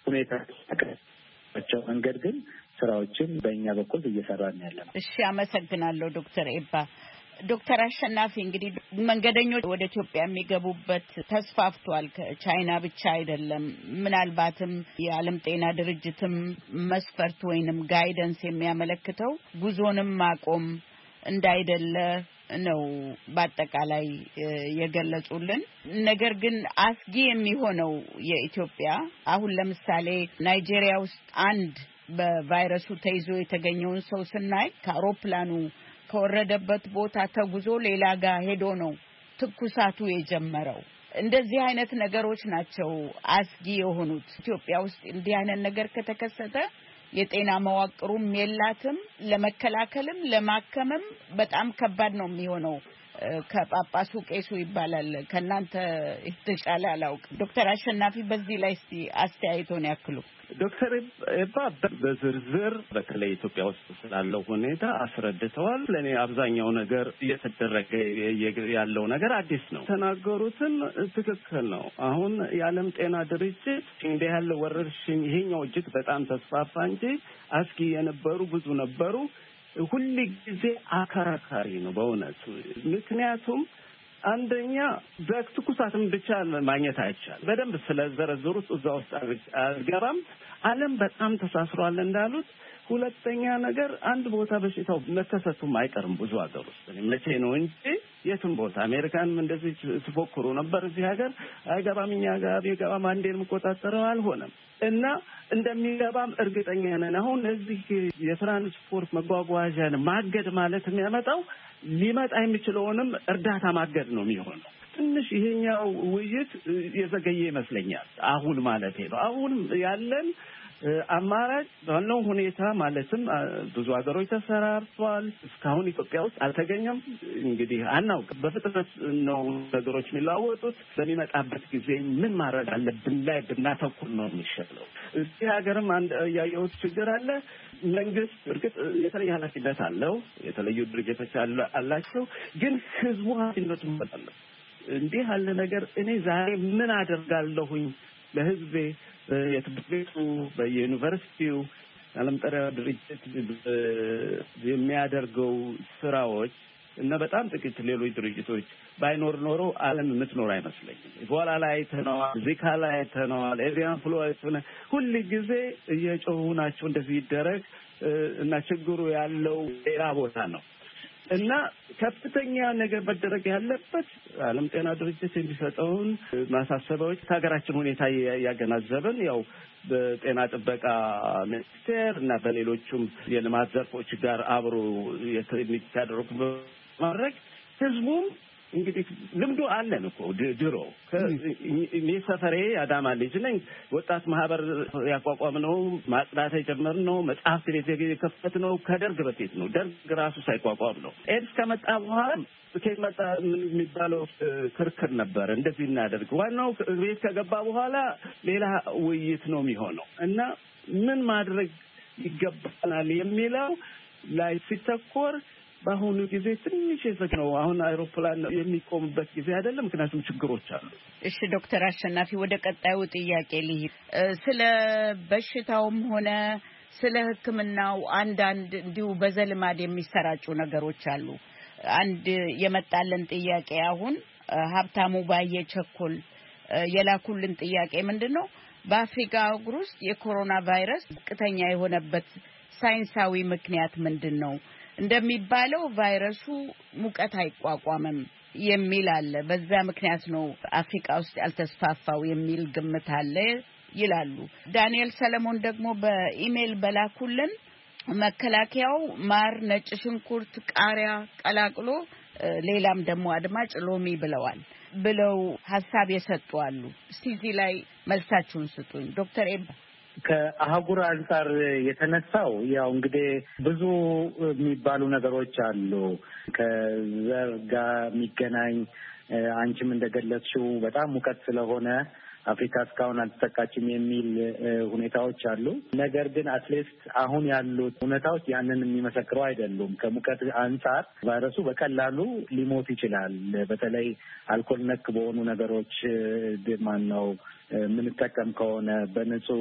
ሁኔታቸው መንገድ ግን ስራዎችን በእኛ በኩል እየሰራን ያለ ነው። እሺ፣ አመሰግናለሁ ዶክተር ኤባ። ዶክተር አሸናፊ እንግዲህ መንገደኞች ወደ ኢትዮጵያ የሚገቡበት ተስፋፍቷል። ከቻይና ብቻ አይደለም። ምናልባትም የዓለም ጤና ድርጅትም መስፈርት ወይንም ጋይደንስ የሚያመለክተው ጉዞንም ማቆም እንዳይደለ ነው በአጠቃላይ የገለጹልን። ነገር ግን አስጊ የሚሆነው የኢትዮጵያ አሁን ለምሳሌ ናይጄሪያ ውስጥ አንድ በቫይረሱ ተይዞ የተገኘውን ሰው ስናይ ከአውሮፕላኑ ከወረደበት ቦታ ተጉዞ ሌላ ጋር ሄዶ ነው ትኩሳቱ የጀመረው። እንደዚህ አይነት ነገሮች ናቸው አስጊ የሆኑት። ኢትዮጵያ ውስጥ እንዲህ አይነት ነገር ከተከሰተ የጤና መዋቅሩም የላትም፣ ለመከላከልም ለማከምም በጣም ከባድ ነው የሚሆነው። ከጳጳሱ ቄሱ ይባላል። ከናንተ የተሻለ አላውቅም። ዶክተር አሸናፊ በዚህ ላይ እስቲ አስተያየቶን ያክሉ። ዶክተር ኤባ በዝርዝር በተለይ ኢትዮጵያ ውስጥ ስላለው ሁኔታ አስረድተዋል። ለእኔ አብዛኛው ነገር እየተደረገ ያለው ነገር አዲስ ነው። ተናገሩትም ትክክል ነው። አሁን የዓለም ጤና ድርጅት እንዲህ ያለ ወረርሽኝ ይሄኛው እጅግ በጣም ተስፋፋ እንጂ አስጊ የነበሩ ብዙ ነበሩ። ሁሉ ጊዜ አከራካሪ ነው በእውነቱ። ምክንያቱም አንደኛ በትኩሳትም ብቻ ማግኘት አይቻልም። በደንብ ስለዘረዘሩት እዛ ውስጥ አልገባም። ዓለም በጣም ተሳስሯል እንዳሉት። ሁለተኛ ነገር አንድ ቦታ በሽታው መከሰቱም አይቀርም ብዙ ሀገር ውስጥ መቼ ነው እንጂ የትም ቦታ አሜሪካንም እንደዚህ ትፎክሩ ነበር። እዚህ ሀገር አይገባም፣ እኛ ጋር ቢገባም አንዴ የምቆጣጠረው አልሆነም እና እንደሚገባም እርግጠኛ ነን። አሁን እዚህ የትራንስፖርት መጓጓዣን ማገድ ማለት የሚያመጣው ሊመጣ የሚችለውንም እርዳታ ማገድ ነው የሚሆነው። ትንሽ ይሄኛው ውይይት የዘገየ ይመስለኛል። አሁን ማለት ነው አሁን ያለን አማራጭ ባለው ሁኔታ ማለትም ብዙ ሀገሮች ተሰራርቷል። እስካሁን ኢትዮጵያ ውስጥ አልተገኘም። እንግዲህ አናውቅም። በፍጥነት ነው ነገሮች የሚለዋወጡት። በሚመጣበት ጊዜ ምን ማድረግ አለብን ላይ ብናተኩር ነው የሚሻለው። እዚህ ሀገርም አንድ ያየሁት ችግር አለ። መንግስት እርግጥ የተለየ ኃላፊነት አለው፣ የተለዩ ድርጅቶች አላቸው። ግን ህዝቡ ኃላፊነቱን መጠለ እንዲህ ያለ ነገር እኔ ዛሬ ምን አደርጋለሁኝ ለህዝቤ የትምህርት ቤቱ በዩኒቨርሲቲው ዓለም ጤና ድርጅት የሚያደርገው ስራዎች እና በጣም ጥቂት ሌሎች ድርጅቶች ባይኖር ኖሮ ዓለም የምትኖር አይመስለኝም። ኢቦላ ላይ ተነዋል፣ ዚካ ላይ ተነዋል፣ ኤቪያን ፍሉዌንዛ ሁሉ ጊዜ እየጮሁ ናቸው እንደዚህ ይደረግ እና ችግሩ ያለው ሌላ ቦታ ነው እና ከፍተኛ ነገር መደረግ ያለበት ዓለም ጤና ድርጅት የሚሰጠውን ማሳሰቢያዎች ከሀገራችን ሁኔታ ያገናዘብን ያው በጤና ጥበቃ ሚኒስቴር እና በሌሎችም የልማት ዘርፎች ጋር አብሮ የሚታደርጉ ማድረግ ህዝቡም እንግዲህ ልምዱ አለን እኮ ድሮ እኔ ሰፈሬ አዳማ ልጅ ነኝ። ወጣት ማህበር ያቋቋምነው ማጽዳት የጀመርነው መጽሐፍት ቤት የከፈትነው ከደርግ በፊት ነው። ደርግ ራሱ ሳይቋቋም ነው። ኤድስ ከመጣ በኋላ ከየት መጣ የሚባለው ክርክር ነበር። እንደዚህ እናደርግ ዋናው ቤት ከገባ በኋላ ሌላ ውይይት ነው የሚሆነው እና ምን ማድረግ ይገባናል የሚለው ላይ ሲተኮር በአሁኑ ጊዜ ትንሽ የዘግነው አሁን አይሮፕላን የሚቆምበት ጊዜ አይደለም፣ ምክንያቱም ችግሮች አሉ። እሺ ዶክተር አሸናፊ ወደ ቀጣዩ ጥያቄ ልሂድ። ስለ በሽታውም ሆነ ስለ ሕክምናው አንዳንድ እንዲሁ በዘልማድ የሚሰራጩ ነገሮች አሉ። አንድ የመጣለን ጥያቄ አሁን ሀብታሙ ባየ ቸኮል የላኩልን ጥያቄ ምንድነው? በአፍሪካ አህጉር ውስጥ የኮሮና ቫይረስ ዝቅተኛ የሆነበት ሳይንሳዊ ምክንያት ምንድነው? እንደሚባለው ቫይረሱ ሙቀት አይቋቋምም የሚል አለ። በዛ ምክንያት ነው አፍሪካ ውስጥ ያልተስፋፋው የሚል ግምት አለ ይላሉ። ዳንኤል ሰለሞን ደግሞ በኢሜል በላኩልን መከላከያው ማር፣ ነጭ ሽንኩርት፣ ቃሪያ ቀላቅሎ ሌላም ደግሞ አድማጭ ሎሚ ብለዋል ብለው ሐሳብ የሰጡ አሉ። እስቲ እዚህ ላይ መልሳችሁን ስጡኝ ዶክተር ኤባ። ከአህጉር አንጻር የተነሳው ያው እንግዲህ ብዙ የሚባሉ ነገሮች አሉ። ከዘር ጋር የሚገናኝ አንቺም እንደገለጽሽው በጣም ሙቀት ስለሆነ አፍሪካ እስካሁን አልተጠቃችም የሚል ሁኔታዎች አሉ። ነገር ግን አትሊስት አሁን ያሉት ሁኔታዎች ያንን የሚመሰክሩ አይደሉም። ከሙቀት አንጻር ቫይረሱ በቀላሉ ሊሞት ይችላል። በተለይ አልኮል ነክ በሆኑ ነገሮች ማን ነው የምንጠቀም ከሆነ በንጹህ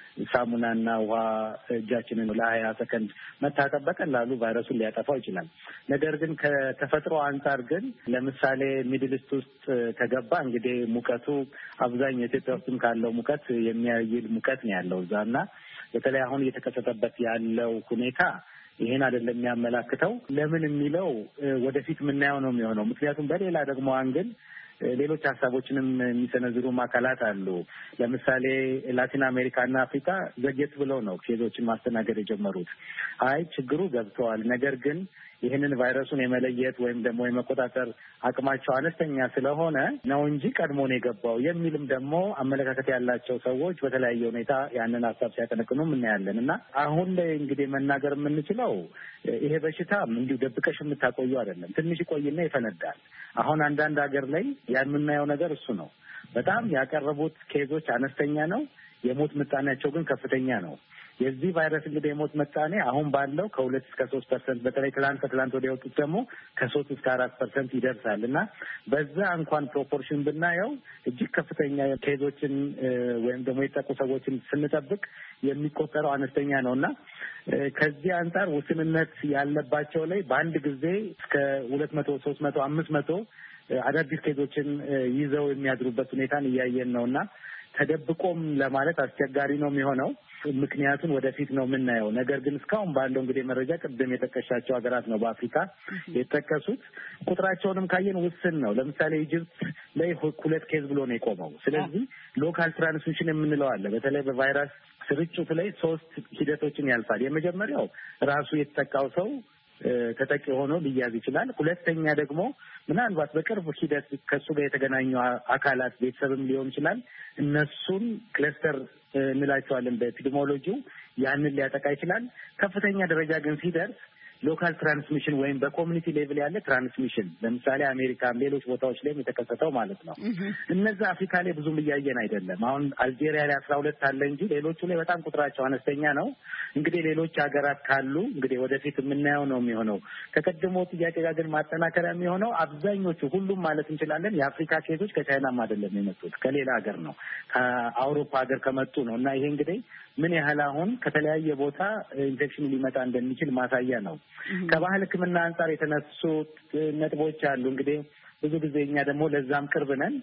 ሳሙናና ውሃ እጃችንን ለሀያ ሰከንድ መታጠብ በቀላሉ ቫይረሱን ሊያጠፋው ይችላል። ነገር ግን ከተፈጥሮ አንጻር ግን ለምሳሌ ሚድል ኢስት ውስጥ ከገባ እንግዲህ ሙቀቱ አብዛኛው ኢትዮጵያ ውስጥም ካለው ሙቀት የሚያይል ሙቀት ነው ያለው እዛና በተለይ አሁን እየተከሰተበት ያለው ሁኔታ ይሄን አይደለም የሚያመላክተው። ለምን የሚለው ወደፊት የምናየው ነው የሚሆነው። ምክንያቱም በሌላ ደግሞ አንግል ሌሎች ሀሳቦችንም የሚሰነዝሩ አካላት አሉ። ለምሳሌ ላቲን አሜሪካና አፍሪካ ዘግየት ብለው ነው ኬዞችን ማስተናገድ የጀመሩት። አይ ችግሩ ገብተዋል፣ ነገር ግን ይህንን ቫይረሱን የመለየት ወይም ደግሞ የመቆጣጠር አቅማቸው አነስተኛ ስለሆነ ነው እንጂ ቀድሞ ነው የገባው የሚልም ደግሞ አመለካከት ያላቸው ሰዎች በተለያየ ሁኔታ ያንን ሀሳብ ሲያቀነቅኑ እናያለን። እና አሁን ላይ እንግዲህ መናገር የምንችለው ይሄ በሽታ እንዲሁ ደብቀሽ የምታቆዩ አይደለም። ትንሽ ይቆይና ይፈነዳል። አሁን አንዳንድ ሀገር ላይ የምናየው ነገር እሱ ነው። በጣም ያቀረቡት ኬዞች አነስተኛ ነው፣ የሞት ምጣኔያቸው ግን ከፍተኛ ነው። የዚህ ቫይረስ እንግዲህ የሞት ምጣኔ አሁን ባለው ከሁለት እስከ ሶስት ፐርሰንት በተለይ ትላንት ከትላንት ወዲያ የወጡት ደግሞ ከሶስት እስከ አራት ፐርሰንት ይደርሳል እና በዛ እንኳን ፕሮፖርሽን ብናየው እጅግ ከፍተኛ ኬዞችን ወይም ደግሞ የጠቁ ሰዎችን ስንጠብቅ የሚቆጠረው አነስተኛ ነው እና ከዚህ አንጻር ውስንነት ያለባቸው ላይ በአንድ ጊዜ እስከ ሁለት መቶ ሶስት መቶ አምስት መቶ አዳዲስ ኬዞችን ይዘው የሚያድሩበት ሁኔታን እያየን ነው እና ተደብቆም ለማለት አስቸጋሪ ነው የሚሆነው። ምክንያቱም ወደፊት ነው የምናየው። ነገር ግን እስካሁን ባለው እንግዲህ መረጃ ቅድም የጠቀሻቸው ሀገራት ነው በአፍሪካ የተጠቀሱት። ቁጥራቸውንም ካየን ውስን ነው። ለምሳሌ ኢጅፕት ላይ ሁለት ኬዝ ብሎ ነው የቆመው። ስለዚህ ሎካል ትራንስሚሽን የምንለው አለ። በተለይ በቫይረስ ስርጭት ላይ ሶስት ሂደቶችን ያልፋል። የመጀመሪያው ራሱ የተጠቃው ሰው ተጠቂ ሆኖ ሊያዝ ይችላል። ሁለተኛ ደግሞ ምናልባት በቅርብ ሂደት ከሱ ጋር የተገናኙ አካላት ቤተሰብም ሊሆን ይችላል። እነሱን ክለስተር እንላቸዋለን በኤፒዲሞሎጂው። ያንን ሊያጠቃ ይችላል። ከፍተኛ ደረጃ ግን ሲደርስ ሎካል ትራንስሚሽን ወይም በኮሚኒቲ ሌቭል ያለ ትራንስሚሽን ለምሳሌ አሜሪካም ሌሎች ቦታዎች ላይም የተከሰተው ማለት ነው። እነዛ አፍሪካ ላይ ብዙም እያየን አይደለም። አሁን አልጄሪያ ላይ አስራ ሁለት አለ እንጂ ሌሎቹ ላይ በጣም ቁጥራቸው አነስተኛ ነው። እንግዲህ ሌሎች ሀገራት ካሉ እንግዲህ ወደፊት የምናየው ነው የሚሆነው። ከቀድሞ ጥያቄ ጋር ግን ማጠናከሪያ የሚሆነው አብዛኞቹ ሁሉም ማለት እንችላለን የአፍሪካ ኬዞች ከቻይናም አይደለም የመጡት ከሌላ ሀገር ነው፣ ከአውሮፓ ሀገር ከመጡ ነው እና ይሄ እንግዲህ ምን ያህል አሁን ከተለያየ ቦታ ኢንፌክሽን ሊመጣ እንደሚችል ማሳያ ነው። ከባህል ሕክምና አንጻር የተነሱ ነጥቦች አሉ። እንግዲህ ብዙ ጊዜ እኛ ደግሞ ለዛም ቅርብ ነን።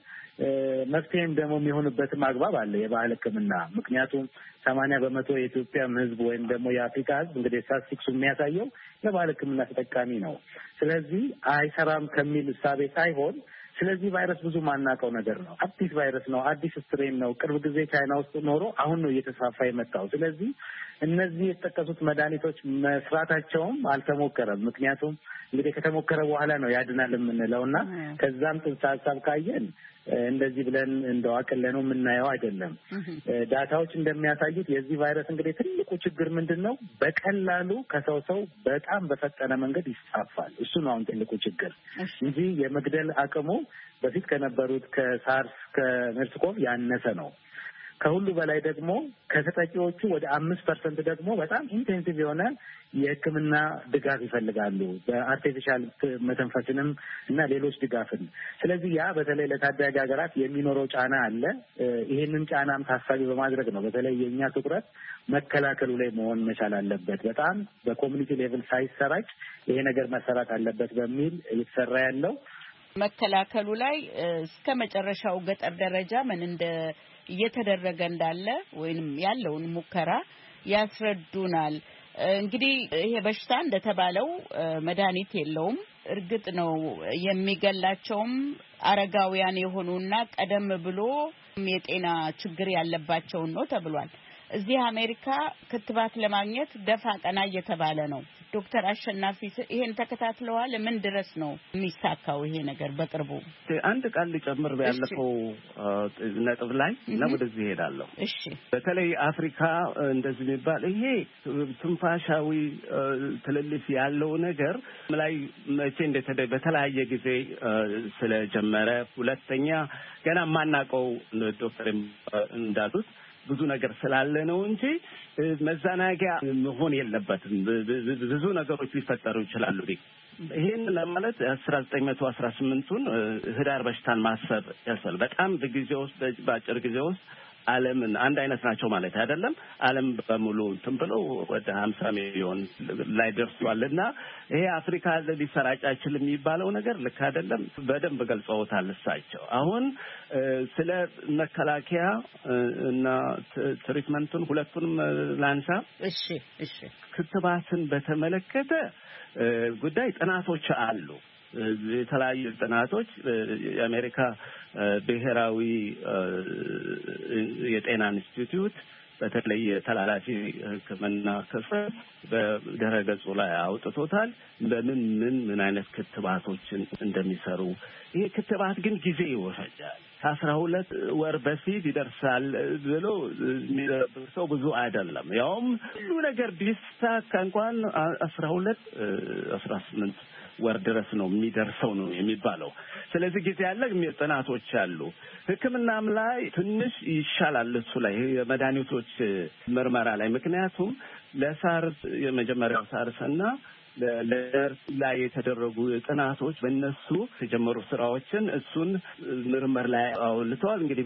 መፍትሄም ደግሞ የሚሆንበትም አግባብ አለ የባህል ሕክምና። ምክንያቱም ሰማንያ በመቶ የኢትዮጵያም ሕዝብ ወይም ደግሞ የአፍሪካ ሕዝብ እንግዲህ ስታቲስቲክሱ የሚያሳየው የባህል ሕክምና ተጠቃሚ ነው። ስለዚህ አይሰራም ከሚል እሳቤ ሳይሆን ስለዚህ ቫይረስ ብዙ ማናውቀው ነገር ነው። አዲስ ቫይረስ ነው፣ አዲስ ስትሬን ነው። ቅርብ ጊዜ ቻይና ውስጥ ኖሮ አሁን ነው እየተስፋፋ የመጣው። ስለዚህ እነዚህ የተጠቀሱት መድኃኒቶች መስራታቸውም አልተሞከረም። ምክንያቱም እንግዲህ ከተሞከረ በኋላ ነው ያድናል የምንለው እና ከዛም ጥንሰ ሀሳብ ካየን እንደዚህ ብለን እንደው አቅለነው የምናየው አይደለም። ዳታዎች እንደሚያሳዩት የዚህ ቫይረስ እንግዲህ ትልቁ ችግር ምንድን ነው? በቀላሉ ከሰው ሰው በጣም በፈጠነ መንገድ ይስፋፋል። እሱ ነው አሁን ትልቁ ችግር እንጂ የመግደል አቅሙ በፊት ከነበሩት ከሳርስ ከሜርስኮቭ ያነሰ ነው። ከሁሉ በላይ ደግሞ ከተጠቂዎቹ ወደ አምስት ፐርሰንት ደግሞ በጣም ኢንቴንሲቭ የሆነ የሕክምና ድጋፍ ይፈልጋሉ፣ በአርቲፊሻል መተንፈስንም እና ሌሎች ድጋፍን። ስለዚህ ያ በተለይ ለታዳጊ ሀገራት የሚኖረው ጫና አለ። ይሄንን ጫናም ታሳቢ በማድረግ ነው በተለይ የእኛ ትኩረት መከላከሉ ላይ መሆን መቻል አለበት። በጣም በኮሚኒቲ ሌቭል ሳይሰራጭ ይሄ ነገር መሰራት አለበት በሚል እየተሰራ ያለው መከላከሉ ላይ እስከ መጨረሻው ገጠር ደረጃ ምን እንደ እየተደረገ እንዳለ ወይንም ያለውን ሙከራ ያስረዱናል። እንግዲህ ይሄ በሽታ እንደተባለው መድኃኒት የለውም። እርግጥ ነው የሚገላቸውም አረጋውያን የሆኑና ቀደም ብሎ የጤና ችግር ያለባቸውን ነው ተብሏል። እዚህ አሜሪካ ክትባት ለማግኘት ደፋ ቀና እየተባለ ነው። ዶክተር አሸናፊ ይሄን ተከታትለዋል? ምን ድረስ ነው የሚሳካው ይሄ ነገር? በቅርቡ አንድ ቃል ሊጨምር ያለፈው ነጥብ ላይ እና ወደዚህ ሄዳለሁ። እሺ፣ በተለይ አፍሪካ እንደዚህ የሚባል ይሄ ትንፋሻዊ ትልልፍ ያለው ነገር ላይ መቼ እንደተደ በተለያየ ጊዜ ስለጀመረ፣ ሁለተኛ ገና ማናቀው ዶክተር እንዳሉት ብዙ ነገር ስላለ ነው እንጂ መዛናጊያ መሆን የለበትም። ብዙ ነገሮች ሊፈጠሩ ይችላሉ። ይሄን ለማለት አስራ ዘጠኝ መቶ አስራ ስምንቱን ህዳር በሽታን ማሰብ ያሰል በጣም በጊዜ ውስጥ በአጭር ጊዜ ውስጥ ዓለምን አንድ አይነት ናቸው ማለት አይደለም። ዓለም በሙሉ እንትን ብሎ ወደ ሀምሳ ሚሊዮን ላይ ደርሷልና ይሄ አፍሪካ ሊሰራጭ አይችልም የሚባለው ነገር ልክ አይደለም። በደንብ ገልጸውታል እሳቸው። አሁን ስለ መከላከያ እና ትሪትመንቱን ሁለቱንም ላንሳ። እሺ እሺ። ክትባትን በተመለከተ ጉዳይ ጥናቶች አሉ። የተለያዩ ጥናቶች የአሜሪካ ብሔራዊ የጤና ኢንስቲትዩት በተለይ ተላላፊ ሕክምና ክፍል በድረ-ገጹ ላይ አውጥቶታል። በምን ምን ምን አይነት ክትባቶችን እንደሚሰሩ። ይሄ ክትባት ግን ጊዜ ይወስዳል። ከአስራ ሁለት ወር በፊት ይደርሳል ብሎ ሰው ብዙ አይደለም። ያውም ሁሉ ነገር ቢሳካ እንኳን አስራ ሁለት አስራ ስምንት ወር ድረስ ነው የሚደርሰው ነው የሚባለው። ስለዚህ ጊዜ ያለ ጥናቶች አሉ። ሕክምናም ላይ ትንሽ ይሻላል እሱ ላይ የመድኃኒቶች ምርመራ ላይ። ምክንያቱም ለሳርስ የመጀመሪያው ሳርስና ለደርስ ላይ የተደረጉ ጥናቶች በእነሱ የተጀመሩ ስራዎችን እሱን ምርመር ላይ አውልተዋል። እንግዲህ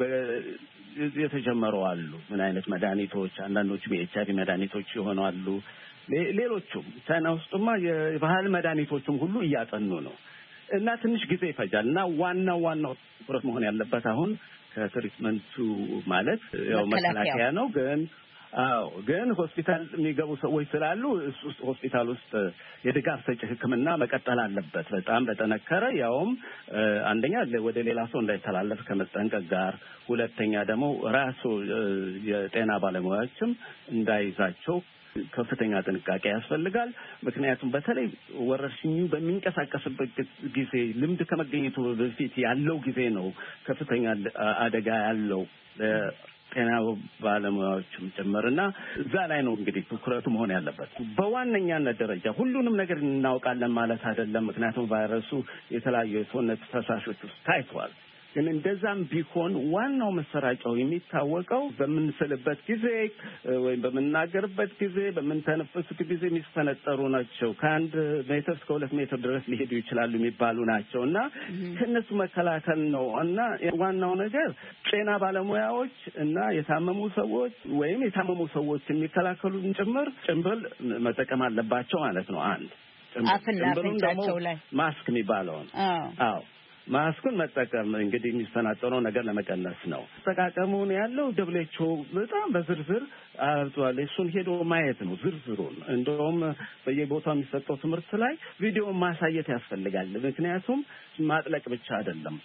የተጀመሩ አሉ ምን አይነት መድኃኒቶች፣ አንዳንዶቹም የኤች አይ ቪ መድኃኒቶች ይሆናሉ። ሌሎቹም ቻይና ውስጥማ የባህል መድኃኒቶችም ሁሉ እያጠኑ ነው እና ትንሽ ጊዜ ይፈጃል እና ዋናው ዋናው ትኩረት መሆን ያለበት አሁን ከትሪትመንቱ ማለት ያው መከላከያ ነው። ግን አዎ ግን ሆስፒታል የሚገቡ ሰዎች ስላሉ ሆስፒታል ውስጥ የድጋፍ ሰጪ ሕክምና መቀጠል አለበት በጣም በጠነከረ። ያውም አንደኛ ወደ ሌላ ሰው እንዳይተላለፍ ከመጠንቀቅ ጋር፣ ሁለተኛ ደግሞ ራሱ የጤና ባለሙያዎችም እንዳይዛቸው ከፍተኛ ጥንቃቄ ያስፈልጋል። ምክንያቱም በተለይ ወረርሽኙ በሚንቀሳቀስበት ጊዜ ልምድ ከመገኘቱ በፊት ያለው ጊዜ ነው ከፍተኛ አደጋ ያለው ጤና ባለሙያዎችም ጭምርና እዛ ላይ ነው እንግዲህ ትኩረቱ መሆን ያለበት። በዋነኛነት ደረጃ ሁሉንም ነገር እናውቃለን ማለት አይደለም። ምክንያቱም ቫይረሱ የተለያዩ የሰውነት ፈሳሾች ውስጥ ታይቷል። ግን እንደዛም ቢሆን ዋናው መሰራጫው የሚታወቀው በምንስልበት ጊዜ ወይም በምንናገርበት ጊዜ በምንተነፍስበት ጊዜ የሚፈነጠሩ ናቸው። ከአንድ ሜትር እስከ ሁለት ሜትር ድረስ ሊሄዱ ይችላሉ የሚባሉ ናቸው እና ከነሱ መከላከል ነው እና ዋናው ነገር ጤና ባለሙያዎች እና የታመሙ ሰዎች ወይም የታመሙ ሰዎች የሚከላከሉን ጭምር ጭንብል መጠቀም አለባቸው ማለት ነው። አንድ አፍና አፍንጫቸው ላይ ማስክ የሚባለውን አዎ ማስኩን መጠቀም እንግዲህ የሚሰናጠነው ነገር ለመቀነስ ነው። አጠቃቀሙን ያለው ደብሌቾ በጣም በዝርዝር አብቷል። እሱን ሄዶ ማየት ነው ዝርዝሩን። እንደውም በየቦታው የሚሰጠው ትምህርት ላይ ቪዲዮ ማሳየት ያስፈልጋል። ምክንያቱም ማጥለቅ ብቻ አይደለም።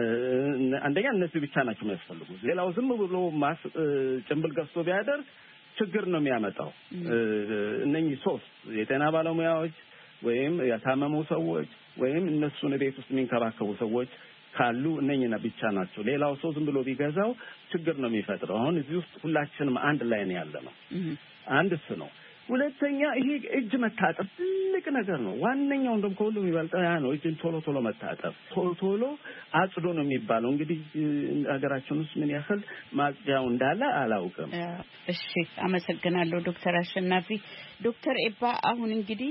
አንደኛ እነሱ ብቻ ናቸው የሚያስፈልጉት። ሌላው ዝም ብሎ ማስ ጭንብል ገዝቶ ቢያደርግ ችግር ነው የሚያመጣው። እነኚህ ሶስት የጤና ባለሙያዎች ወይም ያታመሙ ሰዎች ወይም እነሱን ቤት ውስጥ የሚንከባከቡ ሰዎች ካሉ እነኚህና ብቻ ናቸው። ሌላው ሰው ዝም ብሎ ቢገዛው ችግር ነው የሚፈጥረው። አሁን እዚህ ውስጥ ሁላችንም አንድ ላይ ነው ያለነው። አንድ እሱ ነው። ሁለተኛ ይሄ እጅ መታጠብ ትልቅ ነገር ነው። ዋነኛው እንደም ከሁሉ የሚበልጠው ያ ነው። እጅን ቶሎ ቶሎ መታጠብ፣ ቶሎ ቶሎ አጽዶ ነው የሚባለው። እንግዲህ ሀገራችን ውስጥ ምን ያህል ማጽጃው እንዳለ አላውቅም። እሺ፣ አመሰግናለሁ ዶክተር አሸናፊ። ዶክተር ኤባ አሁን እንግዲህ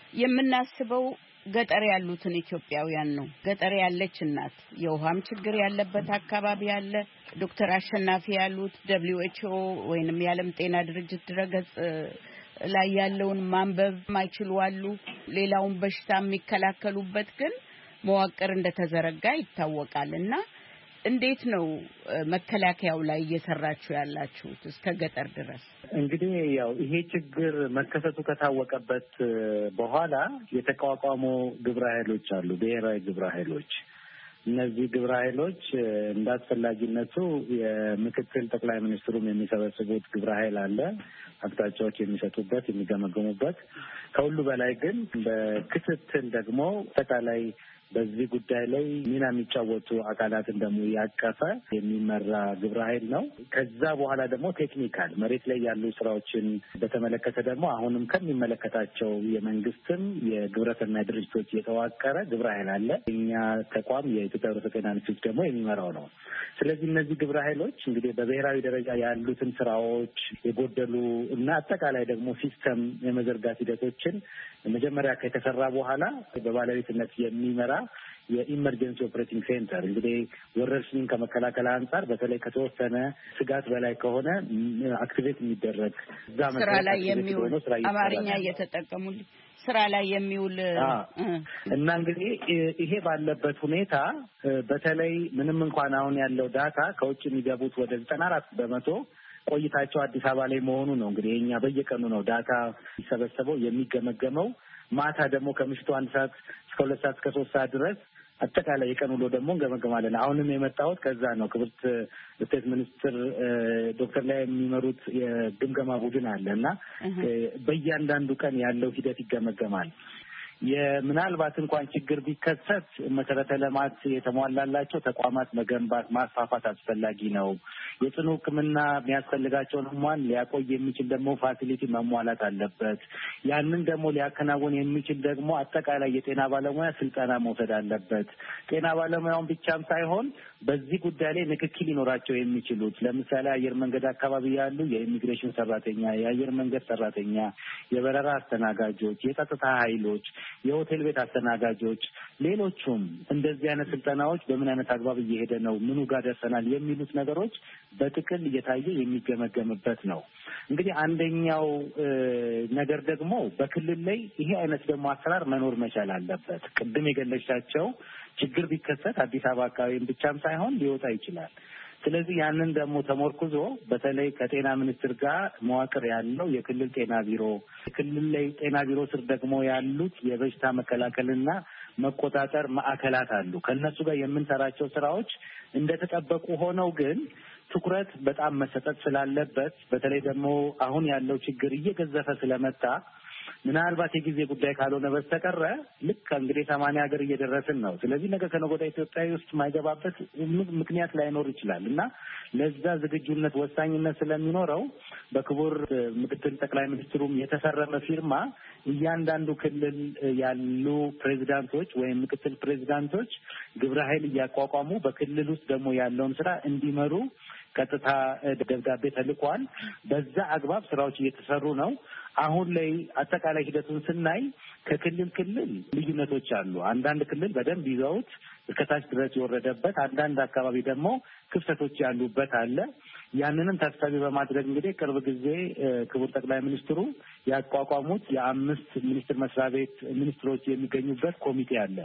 የምናስበው ገጠር ያሉትን ኢትዮጵያውያን ነው። ገጠር ያለች እናት የውሃም ችግር ያለበት አካባቢ ያለ ዶክተር አሸናፊ ያሉት ደብሊው ኤች ኦ ወይንም የዓለም ጤና ድርጅት ድረገጽ ላይ ያለውን ማንበብ ማይችሉ አሉ። ሌላውን በሽታ የሚከላከሉበት ግን መዋቅር እንደተዘረጋ ይታወቃልና እንዴት ነው መከላከያው ላይ እየሰራችሁ ያላችሁት እስከ ገጠር ድረስ? እንግዲህ ያው ይሄ ችግር መከሰቱ ከታወቀበት በኋላ የተቋቋሙ ግብረ ኃይሎች አሉ፣ ብሔራዊ ግብረ ኃይሎች። እነዚህ ግብረ ኃይሎች እንዳስፈላጊነቱ የምክትል ጠቅላይ ሚኒስትሩም የሚሰበስቡት ግብረ ኃይል አለ፣ አቅጣጫዎች የሚሰጡበት የሚገመገሙበት። ከሁሉ በላይ ግን በክትትል ደግሞ አጠቃላይ በዚህ ጉዳይ ላይ ሚና የሚጫወቱ አካላትን ደግሞ ያቀፈ የሚመራ ግብረ ኃይል ነው። ከዛ በኋላ ደግሞ ቴክኒካል መሬት ላይ ያሉ ስራዎችን በተመለከተ ደግሞ አሁንም ከሚመለከታቸው የመንግስትም የግብረሰናይ ድርጅቶች የተዋቀረ ግብረ ኃይል አለ። እኛ ተቋም የኢትዮጵያ ሕብረተሰብ ጤና ኢንስቲትዩት ደግሞ የሚመራው ነው። ስለዚህ እነዚህ ግብረ ኃይሎች እንግዲህ በብሔራዊ ደረጃ ያሉትን ስራዎች የጎደሉ እና አጠቃላይ ደግሞ ሲስተም የመዘርጋት ሂደቶችን መጀመሪያ ከተሰራ በኋላ በባለቤትነት የሚመራ የኢመርጀንሲ ኦፕሬቲንግ ሴንተር እንግዲህ ወረርሽኝ ከመከላከል አንጻር በተለይ ከተወሰነ ስጋት በላይ ከሆነ አክቲቬት የሚደረግ እዛ ስራ ላይ የሚውል አማርኛ እየተጠቀሙልኝ ስራ ላይ የሚውል እና እንግዲህ ይሄ ባለበት ሁኔታ በተለይ ምንም እንኳን አሁን ያለው ዳታ ከውጭ የሚገቡት ወደ ዘጠና አራት በመቶ ቆይታቸው አዲስ አበባ ላይ መሆኑ ነው። እንግዲህ እኛ በየቀኑ ነው ዳታ የሚሰበሰበው የሚገመገመው። ማታ ደግሞ ከምሽቱ አንድ ሰዓት እስከ ሁለት ሰዓት እስከ ሶስት ሰዓት ድረስ አጠቃላይ የቀን ውሎ ደግሞ እንገመገማለን። አሁንም የመጣሁት ከዛ ነው። ክብርት ስቴት ሚኒስትር ዶክተር ላይ የሚመሩት የግምገማ ቡድን አለ እና በእያንዳንዱ ቀን ያለው ሂደት ይገመገማል። የምናልባት እንኳን ችግር ቢከሰት መሰረተ ልማት የተሟላላቸው ተቋማት መገንባት ማስፋፋት አስፈላጊ ነው። የጽኑ ሕክምና የሚያስፈልጋቸውን እንኳን ሊያቆይ የሚችል ደግሞ ፋሲሊቲ መሟላት አለበት። ያንን ደግሞ ሊያከናውን የሚችል ደግሞ አጠቃላይ የጤና ባለሙያ ስልጠና መውሰድ አለበት። ጤና ባለሙያውን ብቻም ሳይሆን በዚህ ጉዳይ ላይ ንክኪ ሊኖራቸው የሚችሉት ለምሳሌ አየር መንገድ አካባቢ ያሉ የኢሚግሬሽን ሰራተኛ፣ የአየር መንገድ ሰራተኛ፣ የበረራ አስተናጋጆች፣ የጸጥታ ኃይሎች፣ የሆቴል ቤት አስተናጋጆች፣ ሌሎቹም እንደዚህ አይነት ስልጠናዎች በምን አይነት አግባብ እየሄደ ነው፣ ምኑ ጋር ደርሰናል የሚሉት ነገሮች በጥቅል እየታየ የሚገመገምበት ነው። እንግዲህ አንደኛው ነገር ደግሞ በክልል ላይ ይሄ አይነት ደግሞ አሰራር መኖር መቻል አለበት። ቅድም የገለጻቸው ችግር ቢከሰት አዲስ አበባ አካባቢም ብቻም ሳይሆን ሊወጣ ይችላል። ስለዚህ ያንን ደግሞ ተሞርኩዞ በተለይ ከጤና ሚኒስቴር ጋር መዋቅር ያለው የክልል ጤና ቢሮ፣ የክልል ላይ ጤና ቢሮ ስር ደግሞ ያሉት የበሽታ መከላከልና መቆጣጠር ማዕከላት አሉ። ከነሱ ጋር የምንሰራቸው ስራዎች እንደተጠበቁ ሆነው ግን ትኩረት በጣም መሰጠት ስላለበት በተለይ ደግሞ አሁን ያለው ችግር እየገዘፈ ስለመጣ ምናልባት የጊዜ ጉዳይ ካልሆነ በስተቀረ ልክ እንግዲህ ሰማንያ ሀገር እየደረስን ነው። ስለዚህ ነገ ከነገ ወዲያ ኢትዮጵያ ውስጥ የማይገባበት ምክንያት ላይኖር ይችላል እና ለዛ ዝግጁነት ወሳኝነት ስለሚኖረው በክቡር ምክትል ጠቅላይ ሚኒስትሩም የተፈረመ ፊርማ እያንዳንዱ ክልል ያሉ ፕሬዚዳንቶች ወይም ምክትል ፕሬዚዳንቶች ግብረ ኃይል እያቋቋሙ በክልል ውስጥ ደግሞ ያለውን ስራ እንዲመሩ ቀጥታ ደብዳቤ ተልኳል። በዛ አግባብ ስራዎች እየተሰሩ ነው። አሁን ላይ አጠቃላይ ሂደቱን ስናይ ከክልል ክልል ልዩነቶች አሉ። አንዳንድ ክልል በደንብ ይዘውት እስከታች ድረስ የወረደበት፣ አንዳንድ አካባቢ ደግሞ ክፍተቶች ያሉበት አለ። ያንንም ታሳቢ በማድረግ እንግዲህ ቅርብ ጊዜ ክቡር ጠቅላይ ሚኒስትሩ ያቋቋሙት የአምስት ሚኒስትር መስሪያ ቤት ሚኒስትሮች የሚገኙበት ኮሚቴ አለ።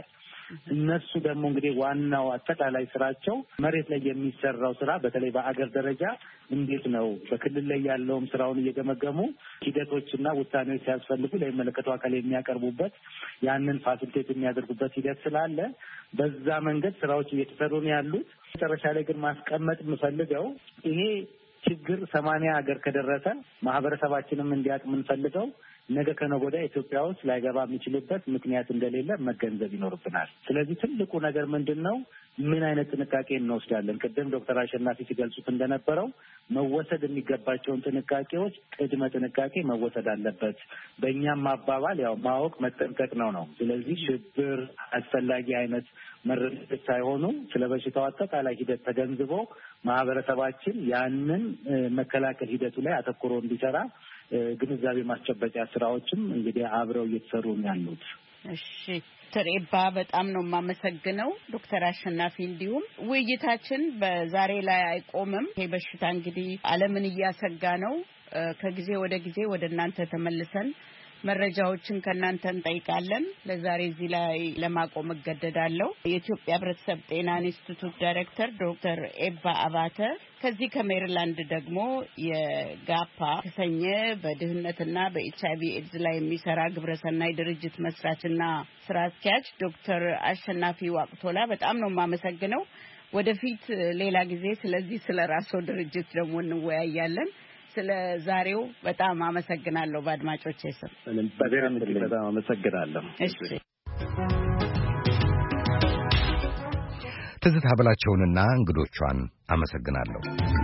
እነሱ ደግሞ እንግዲህ ዋናው አጠቃላይ ስራቸው መሬት ላይ የሚሰራው ስራ በተለይ በአገር ደረጃ እንዴት ነው በክልል ላይ ያለውም ስራውን እየገመገሙ ሂደቶችና ውሳኔዎች ሲያስፈልጉ ለሚመለከተው አካል የሚያቀርቡበት ያንን ፋሲሊቴት የሚያደርጉበት ሂደት ስላለ በዛ መንገድ ስራዎች እየተሰሩ ነው ያሉት። መጨረሻ ላይ ግን ማስቀመጥ የምፈልገው ይሄ ችግር ሰማንያ ሀገር ከደረሰ ማህበረሰባችንም እንዲያውቅ የምንፈልገው ነገ ከነገ ወዲያ ኢትዮጵያ ውስጥ ላይገባ የሚችልበት ምክንያት እንደሌለ መገንዘብ ይኖርብናል። ስለዚህ ትልቁ ነገር ምንድን ነው? ምን አይነት ጥንቃቄ እንወስዳለን? ቅድም ዶክተር አሸናፊ ሲገልጹት እንደነበረው መወሰድ የሚገባቸውን ጥንቃቄዎች ቅድመ ጥንቃቄ መወሰድ አለበት። በእኛም አባባል ያው ማወቅ መጠንቀቅ ነው ነው። ስለዚህ ሽብር አስፈላጊ አይነት መረጃዎች ሳይሆኑ ስለ በሽታው አጠቃላይ ሂደት ተገንዝቦ ማህበረሰባችን ያንን መከላከል ሂደቱ ላይ አተኩሮ እንዲሰራ ግንዛቤ ማስጨበጫ ስራዎችም እንግዲህ አብረው እየተሰሩ ያሉት። እሺ ዶክተር ኤባ በጣም ነው የማመሰግነው። ዶክተር አሸናፊ እንዲሁም ውይይታችን በዛሬ ላይ አይቆምም። ይሄ በሽታ እንግዲህ ዓለምን እያሰጋ ነው። ከጊዜ ወደ ጊዜ ወደ እናንተ ተመልሰን መረጃዎችን ከናንተ እንጠይቃለን። ለዛሬ እዚህ ላይ ለማቆም እገደዳለሁ። የኢትዮጵያ ሕብረተሰብ ጤና ኢንስቲትዩት ዳይሬክተር ዶክተር ኤባ አባተ፣ ከዚህ ከሜሪላንድ ደግሞ የጋፓ ተሰኘ በድህነትና በኤችአይቪ ኤድስ ላይ የሚሰራ ግብረሰናይ ድርጅት መስራችና ስራ አስኪያጅ ዶክተር አሸናፊ ዋቅቶላ በጣም ነው የማመሰግነው። ወደፊት ሌላ ጊዜ ስለዚህ ስለራስዎ ድርጅት ደግሞ እንወያያለን። ስለ ዛሬው በጣም አመሰግናለሁ። በአድማጮቼ ስም በጣም አመሰግናለሁ። እሺ ትዝታ ብላቸውንና እንግዶቿን አመሰግናለሁ።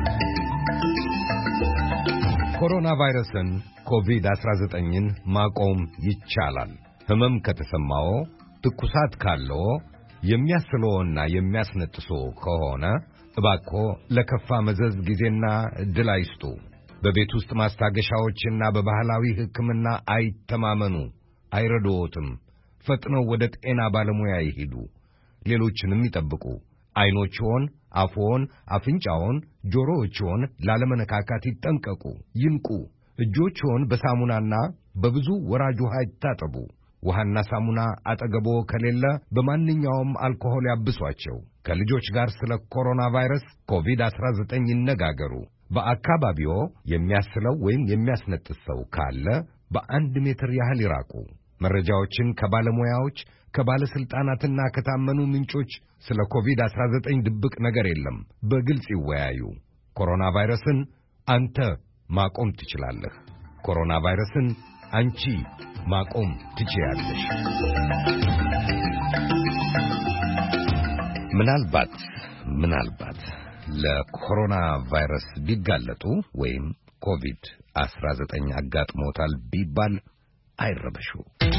ኮሮና ቫይረስን ኮቪድ አስራ ዘጠኝን ማቆም ይቻላል። ህመም ከተሰማዎ፣ ትኩሳት ካለው፣ የሚያስለውና የሚያስነጥሶ ከሆነ እባክዎ ለከፋ መዘዝ ጊዜና እድል አይስጡ። በቤት ውስጥ ማስታገሻዎችና በባህላዊ ሕክምና አይተማመኑ፣ አይረዶትም። ፈጥነው ወደ ጤና ባለሙያ ይሄዱ። ሌሎችንም ይጠብቁ። አይኖችዎን፣ አፍዎን፣ አፍንጫዎን፣ ጆሮዎችዎን ላለመነካካት ይጠንቀቁ፣ ይንቁ። እጆችዎን በሳሙናና በብዙ ወራጅ ውሃ ይታጠቡ። ውሃና ሳሙና አጠገቦ ከሌለ በማንኛውም አልኮሆል ያብሷቸው። ከልጆች ጋር ስለ ኮሮና ቫይረስ ኮቪድ አስራ ዘጠኝ ይነጋገሩ። በአካባቢዎ የሚያስለው ወይም የሚያስነጥስ ሰው ካለ በአንድ ሜትር ያህል ይራቁ። መረጃዎችን ከባለሙያዎች ከባለስልጣናትና ከታመኑ ምንጮች ስለ ኮቪድ አስራ ዘጠኝ ድብቅ ነገር የለም፣ በግልጽ ይወያዩ። ኮሮና ቫይረስን አንተ ማቆም ትችላለህ። ኮሮና ቫይረስን አንቺ ማቆም ትችያለሽ። ምናልባት ምናልባት ለኮሮና ቫይረስ ቢጋለጡ ወይም ኮቪድ አስራ ዘጠኝ አጋጥሞታል ቢባል አይረበሹ።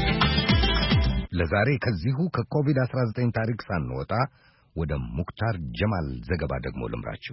ለዛሬ ከዚሁ ከኮቪድ አስራ ዘጠኝ ታሪክ ሳንወጣ ወደ ሙክታር ጀማል ዘገባ ደግሞ ልምራችሁ።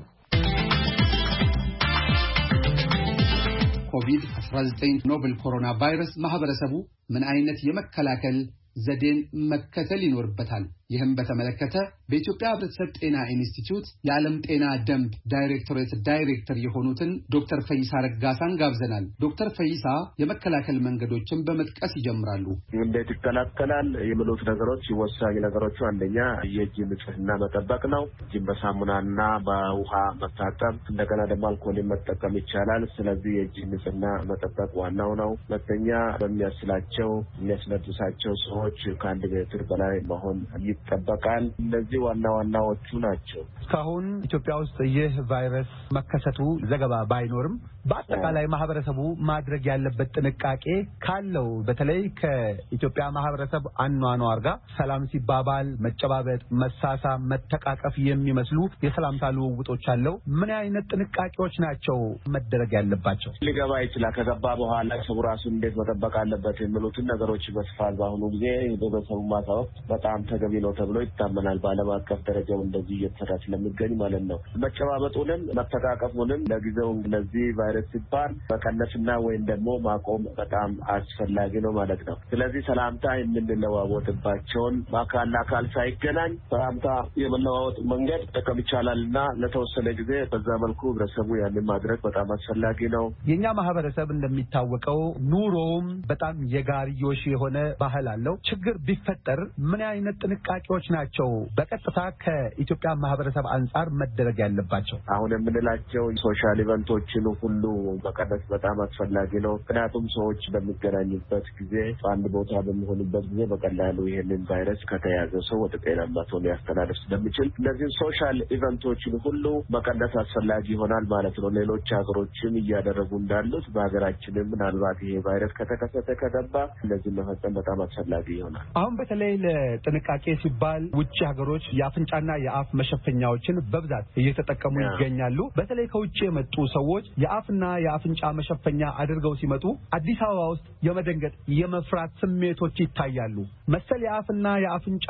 ኮቪድ አስራ ዘጠኝ ኖቨል ኮሮና ቫይረስ ማህበረሰቡ ምን አይነት የመከላከል ዘዴን መከተል ይኖርበታል? ይህም በተመለከተ በኢትዮጵያ ሕብረተሰብ ጤና ኢንስቲትዩት የዓለም ጤና ደንብ ዳይሬክቶሬት ዳይሬክተር የሆኑትን ዶክተር ፈይሳ ረጋሳን ጋብዘናል። ዶክተር ፈይሳ የመከላከል መንገዶችን በመጥቀስ ይጀምራሉ። እንዴት ይከላከላል የሚሉት ነገሮች ወሳኝ ነገሮች አንደኛ የእጅ ንጽህና መጠበቅ ነው። እጅን በሳሙናና በውሃ መታጠብ፣ እንደገና ደግሞ አልኮል መጠቀም ይቻላል። ስለዚህ የእጅ ንጽህና መጠበቅ ዋናው ነው። ሁለተኛ በሚያስላቸው የሚያስነጥሳቸው ሰዎች ከአንድ ሜትር በላይ መሆን ይጠበቃል። እነዚህ ዋና ዋናዎቹ ናቸው። እስካሁን ኢትዮጵያ ውስጥ ይህ ቫይረስ መከሰቱ ዘገባ ባይኖርም በአጠቃላይ ማህበረሰቡ ማድረግ ያለበት ጥንቃቄ ካለው በተለይ ከኢትዮጵያ ማህበረሰብ አኗኗር ጋር ሰላም ሲባባል መጨባበጥ፣ መሳሳም፣ መተቃቀፍ የሚመስሉ የሰላምታ ልውውጦች አለው። ምን አይነት ጥንቃቄዎች ናቸው መደረግ ያለባቸው? ሊገባ ይችላል። ከገባ በኋላ ሰው ራሱን እንዴት መጠበቅ አለበት የሚሉትን ነገሮች በስፋት በአሁኑ ጊዜ ህብረተሰቡ ማሳወቅ በጣም ተገቢ ነው ተብሎ ይታመናል። በዓለም አቀፍ ደረጃው እንደዚህ እየተሰራ ስለሚገኝ ማለት ነው። መጨባበጡንም መተቃቀፉንም ለጊዜው ለዚህ ቫይረስ ሲባል መቀነስና ወይም ደግሞ ማቆም በጣም አስፈላጊ ነው ማለት ነው። ስለዚህ ሰላምታ የምንለዋወጥባቸውን አካል ለአካል ሳይገናኝ ሰላምታ የመለዋወጥ መንገድ ጠቀም ይቻላልና ለተወሰነ ጊዜ በዛ መልኩ ህብረተሰቡ ያንን ማድረግ በጣም አስፈላጊ ነው። የኛ ማህበረሰብ እንደሚታወቀው ኑሮውም በጣም የጋርዮሽ የሆነ ባህል አለው። ችግር ቢፈጠር ምን አይነት ጥንቃቄ ጥንቃቄዎች ናቸው በቀጥታ ከኢትዮጵያ ማህበረሰብ አንፃር መደረግ ያለባቸው? አሁን የምንላቸው ሶሻል ኢቨንቶችን ሁሉ መቀነስ በጣም አስፈላጊ ነው። ምክንያቱም ሰዎች በሚገናኙበት ጊዜ በአንድ ቦታ በሚሆኑበት ጊዜ በቀላሉ ይሄንን ቫይረስ ከተያዘ ሰው ወደ ጤናማ ሰው ሊያስተላልፍ ስለሚችል እነዚህ ሶሻል ኢቨንቶችን ሁሉ መቀነስ አስፈላጊ ይሆናል ማለት ነው። ሌሎች ሀገሮችም እያደረጉ እንዳሉት በሀገራችንም ምናልባት ይሄ ቫይረስ ከተከሰተ ከገባ እነዚህ መፈጸም በጣም አስፈላጊ ይሆናል። አሁን በተለይ ለጥንቃቄ ሲባል ውጭ ሀገሮች የአፍንጫና የአፍ መሸፈኛዎችን በብዛት እየተጠቀሙ ይገኛሉ። በተለይ ከውጭ የመጡ ሰዎች የአፍና የአፍንጫ መሸፈኛ አድርገው ሲመጡ አዲስ አበባ ውስጥ የመደንገጥ የመፍራት ስሜቶች ይታያሉ። መሰል የአፍና የአፍንጫ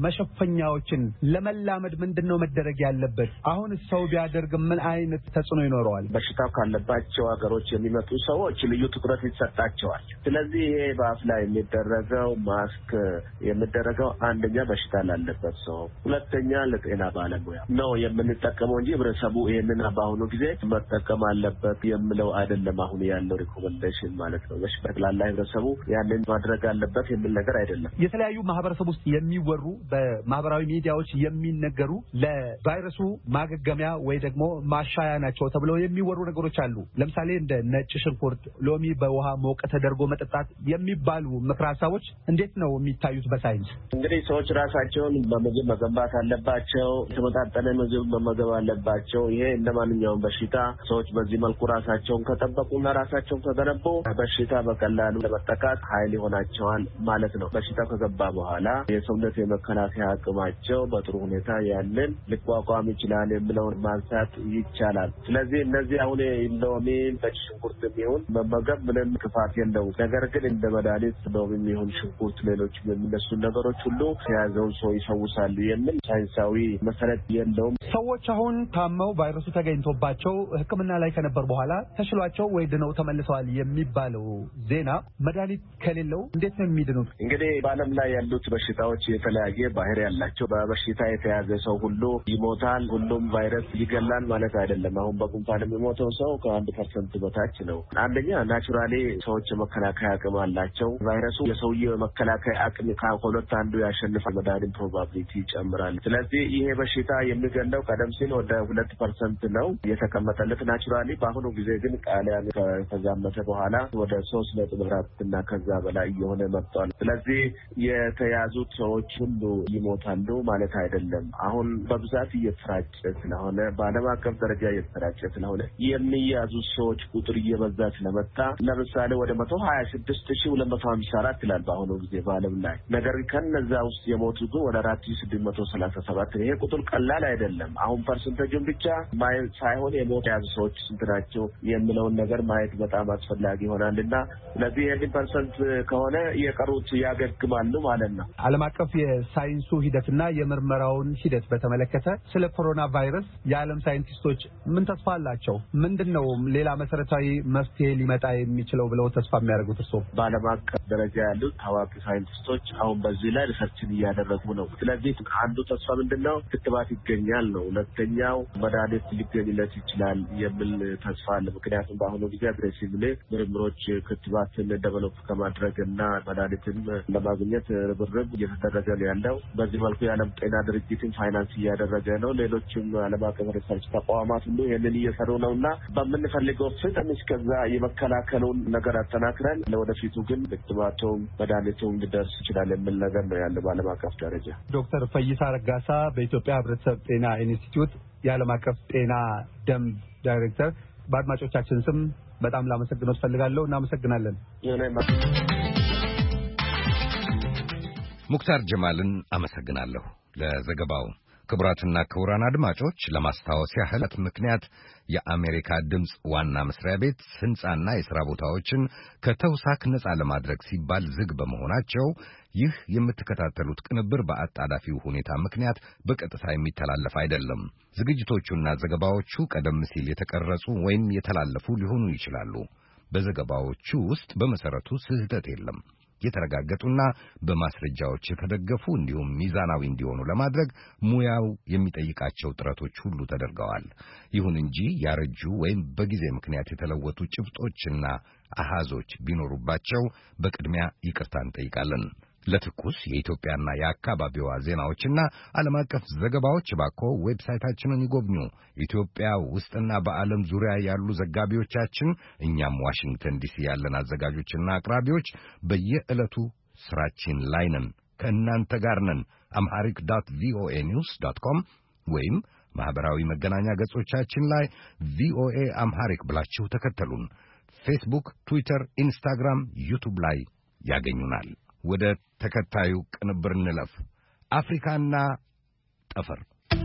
መሸፈኛዎችን ለመላመድ ምንድነው መደረግ ያለበት? አሁን ሰው ቢያደርግ ምን አይነት ተጽዕኖ ይኖረዋል? በሽታው ካለባቸው ሀገሮች የሚመጡ ሰዎች ልዩ ትኩረት ይሰጣቸዋል። ስለዚህ ይሄ በአፍ ላይ የሚደረገው ማስክ የሚደረገው አንደኛ በሽታ ላለበት ሰው፣ ሁለተኛ ለጤና ባለሙያ ነው የምንጠቀመው እንጂ ህብረተሰቡ ይሄንን በአሁኑ ጊዜ መጠቀም አለበት የሚለው አይደለም። አሁን ያለው ሪኮመንዴሽን ማለት ነው። በሽታላ ህብረተሰቡ ያንን ማድረግ አለበት የሚል ነገር አይደለም። የተለያዩ ማህበረሰብ ውስጥ የሚወሩ በማህበራዊ ሚዲያዎች የሚነገሩ ለቫይረሱ ማገገሚያ ወይ ደግሞ ማሻያ ናቸው ተብለው የሚወሩ ነገሮች አሉ። ለምሳሌ እንደ ነጭ ሽንኩርት፣ ሎሚ በውሃ ሞቅ ተደርጎ መጠጣት የሚባሉ ምክረ ሀሳቦች እንዴት ነው የሚታዩት በሳይንስ? እንግዲህ ሰዎች ራሳቸውን በምግብ መገንባት አለባቸው። የተመጣጠነ ምግብ መመገብ አለባቸው። ይሄ እንደማንኛውም በሽታ ሰዎች በዚህ መልኩ ራሳቸውን ከጠበቁና ራሳቸውን ከገነቡ በሽታ በቀላሉ ለመጠቃት ኃይል ይሆናቸዋል ማለት ነው። በሽታው ከገባ በኋላ የሰውነት የመከላከያ አቅማቸው በጥሩ ሁኔታ ያንን ሊቋቋም ይችላል የሚለውን ማንሳት ይቻላል። ስለዚህ እነዚህ አሁን ሎሚ ነጭ ሽንኩርት የሚሆን መመገብ ምንም ክፋት የለውም። ነገር ግን እንደ መድኃኒት ሎሚ የሚሆን ሽንኩርት፣ ሌሎች የሚነሱ ነገሮች ሁሉ የያዘውን ሰው ይፈውሳሉ የሚል ሳይንሳዊ መሰረት የለውም። ሰዎች አሁን ታመው ቫይረሱ ተገኝቶባቸው ሕክምና ላይ ከነበር በኋላ ተሽሏቸው ወይ ድነው ተመልሰዋል የሚባለው ዜና መድኃኒት ከሌለው እንዴት ነው የሚድኑት? እንግዲህ በዓለም ላይ ያሉት በሽታዎች የተለያየ ባህሪ ያላቸው። በበሽታ የተያዘ ሰው ሁሉ ይሞታል፣ ሁሉም ቫይረስ ይገላል ማለት አይደለም። አሁን በጉንፋን የሚሞተው ሰው ከአንድ ፐርሰንት በታች ነው። አንደኛ ናቹራሊ ሰዎች የመከላከያ አቅም አላቸው። ቫይረሱ የሰውዬው የመከላከያ አቅም ከሁለት አንዱ ያሸንፋል፣ መዳንን ፕሮባቢሊቲ ይጨምራል። ስለዚህ ይሄ በሽታ የሚገለው ቀደም ሲል ወደ ሁለት ፐርሰንት ነው የተቀመጠለት ናቹራሊ። በአሁኑ ጊዜ ግን ጣሊያን ከተዛመተ በኋላ ወደ ሶስት ነጥብ አራት እና ከዛ በላይ እየሆነ መጥቷል። ስለዚህ የተያዙት ሰዎች ሁሉ ይሞታሉ ማለት አይደለም። አሁን በብዛት እየተሰራጨ ስለሆነ በዓለም አቀፍ ደረጃ እየተሰራጨ ስለሆነ የሚያዙ ሰዎች ቁጥር እየበዛ ስለመጣ ለምሳሌ ወደ መቶ ሀያ ስድስት ሺህ ሁለት መቶ ሀምሳ አራት ይላል በአሁኑ ጊዜ በዓለም ላይ። ነገር ግን ከነዛ ውስጥ የሞቱ ግን ወደ አራት ሺህ ስድስት መቶ ሰላሳ ሰባት ነው። ይሄ ቁጥር ቀላል አይደለም። አሁን ፐርሰንቴጁን ብቻ ማየት ሳይሆን የሞት የያዙ ሰዎች ስንት ናቸው የሚለውን ነገር ማየት በጣም አስፈላጊ ይሆናልና ስለዚህ ይህን ፐርሰንት ከሆነ የቀሩት ያገግማሉ ማለት ነው። ዓለም አቀፍ የሳይንሱ ሂደትና የምርመራውን ሂደት በተመለከተ ስለ ኮሮና ቫይረስ የዓለም ሳይንቲስቶች ምን ተስፋ አላቸው? ምንድነው ሌላ መሰረታዊ መፍትሄ ሊመጣ የሚችለው ብለው ተስፋ የሚያደርጉት? እርሶ በዓለም አቀፍ ደረጃ ያሉት ታዋቂ ሳይንቲስቶች አሁን በዚህ ላይ ሪሰርችን እያደረጉ ነው። ስለዚህ አንዱ ተስፋ ምንድነው? ክትባት ይገኛል ነው። ሁለተኛው መድኃኒት ሊገኝለት ይችላል የሚል ተስፋ አለ። ምክንያቱም በአሁኑ ጊዜ አግሬሲቭሊ ምርምሮች ክትባትን ደቨሎፕ ከማድረግ እና መድኃኒትን ለማግኘት ርብርብ እየተደረገ ነው ያለው። በዚህ መልኩ የዓለም ጤና ድርጅትን ፋይናንስ እያደረገ ነው። ሌሎችም ዓለም አቀፍ ሪሰርች ተቋማት ሁሉ ይህንን እየሰሩ ነው እና በምንፈልገው ፍጥነት እስከዛ የመከላከሉን ነገር አጠናክረን ለወደፊቱ ግን ክትባቱም መድኃኒቱም ሊደርስ ይችላል የሚል ነገር ነው ያለው በዓለም አቀፍ ደረጃ። ዶክተር ፈይሳ ረጋሳ በኢትዮጵያ ሕብረተሰብ ጤና ኢንስቲትዩት የዓለም አቀፍ ጤና ደንብ ዳይሬክተር፣ በአድማጮቻችን ስም በጣም ላመሰግኖት ፈልጋለሁ። እናመሰግናለን። ሙክታር ጀማልን አመሰግናለሁ ለዘገባው። ክቡራትና ክቡራን አድማጮች ለማስታወስ ያህል ምክንያት የአሜሪካ ድምፅ ዋና መስሪያ ቤት ሕንጻና የሥራ ቦታዎችን ከተውሳክ ነጻ ለማድረግ ሲባል ዝግ በመሆናቸው ይህ የምትከታተሉት ቅንብር በአጣዳፊው ሁኔታ ምክንያት በቀጥታ የሚተላለፍ አይደለም። ዝግጅቶቹና ዘገባዎቹ ቀደም ሲል የተቀረጹ ወይም የተላለፉ ሊሆኑ ይችላሉ። በዘገባዎቹ ውስጥ በመሰረቱ ስህተት የለም። የተረጋገጡና በማስረጃዎች የተደገፉ እንዲሁም ሚዛናዊ እንዲሆኑ ለማድረግ ሙያው የሚጠይቃቸው ጥረቶች ሁሉ ተደርገዋል። ይሁን እንጂ ያረጁ ወይም በጊዜ ምክንያት የተለወጡ ጭብጦችና አሃዞች ቢኖሩባቸው በቅድሚያ ይቅርታ እንጠይቃለን። ለትኩስ የኢትዮጵያና የአካባቢዋ ዜናዎችና ዓለም አቀፍ ዘገባዎች እባክዎ ዌብሳይታችንን ይጎብኙ። ኢትዮጵያ ውስጥና በዓለም ዙሪያ ያሉ ዘጋቢዎቻችን፣ እኛም ዋሽንግተን ዲሲ ያለን አዘጋጆችና አቅራቢዎች በየዕለቱ ስራችን ላይ ነን። ከእናንተ ጋር ነን። አምሃሪክ ዶት ቪኦኤ ኒውስ ዶት ኮም ወይም ማህበራዊ መገናኛ ገጾቻችን ላይ ቪኦኤ አምሃሪክ ብላችሁ ተከተሉን። ፌስቡክ፣ ትዊተር፣ ኢንስታግራም፣ ዩቱብ ላይ ያገኙናል። ወደ ተከታዩ ቅንብር እንለፍ። አፍሪካና ጠፈር።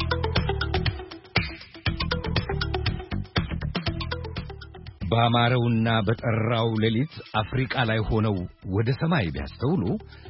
በአማረውና በጠራው ሌሊት አፍሪካ ላይ ሆነው ወደ ሰማይ ቢያስተውሉ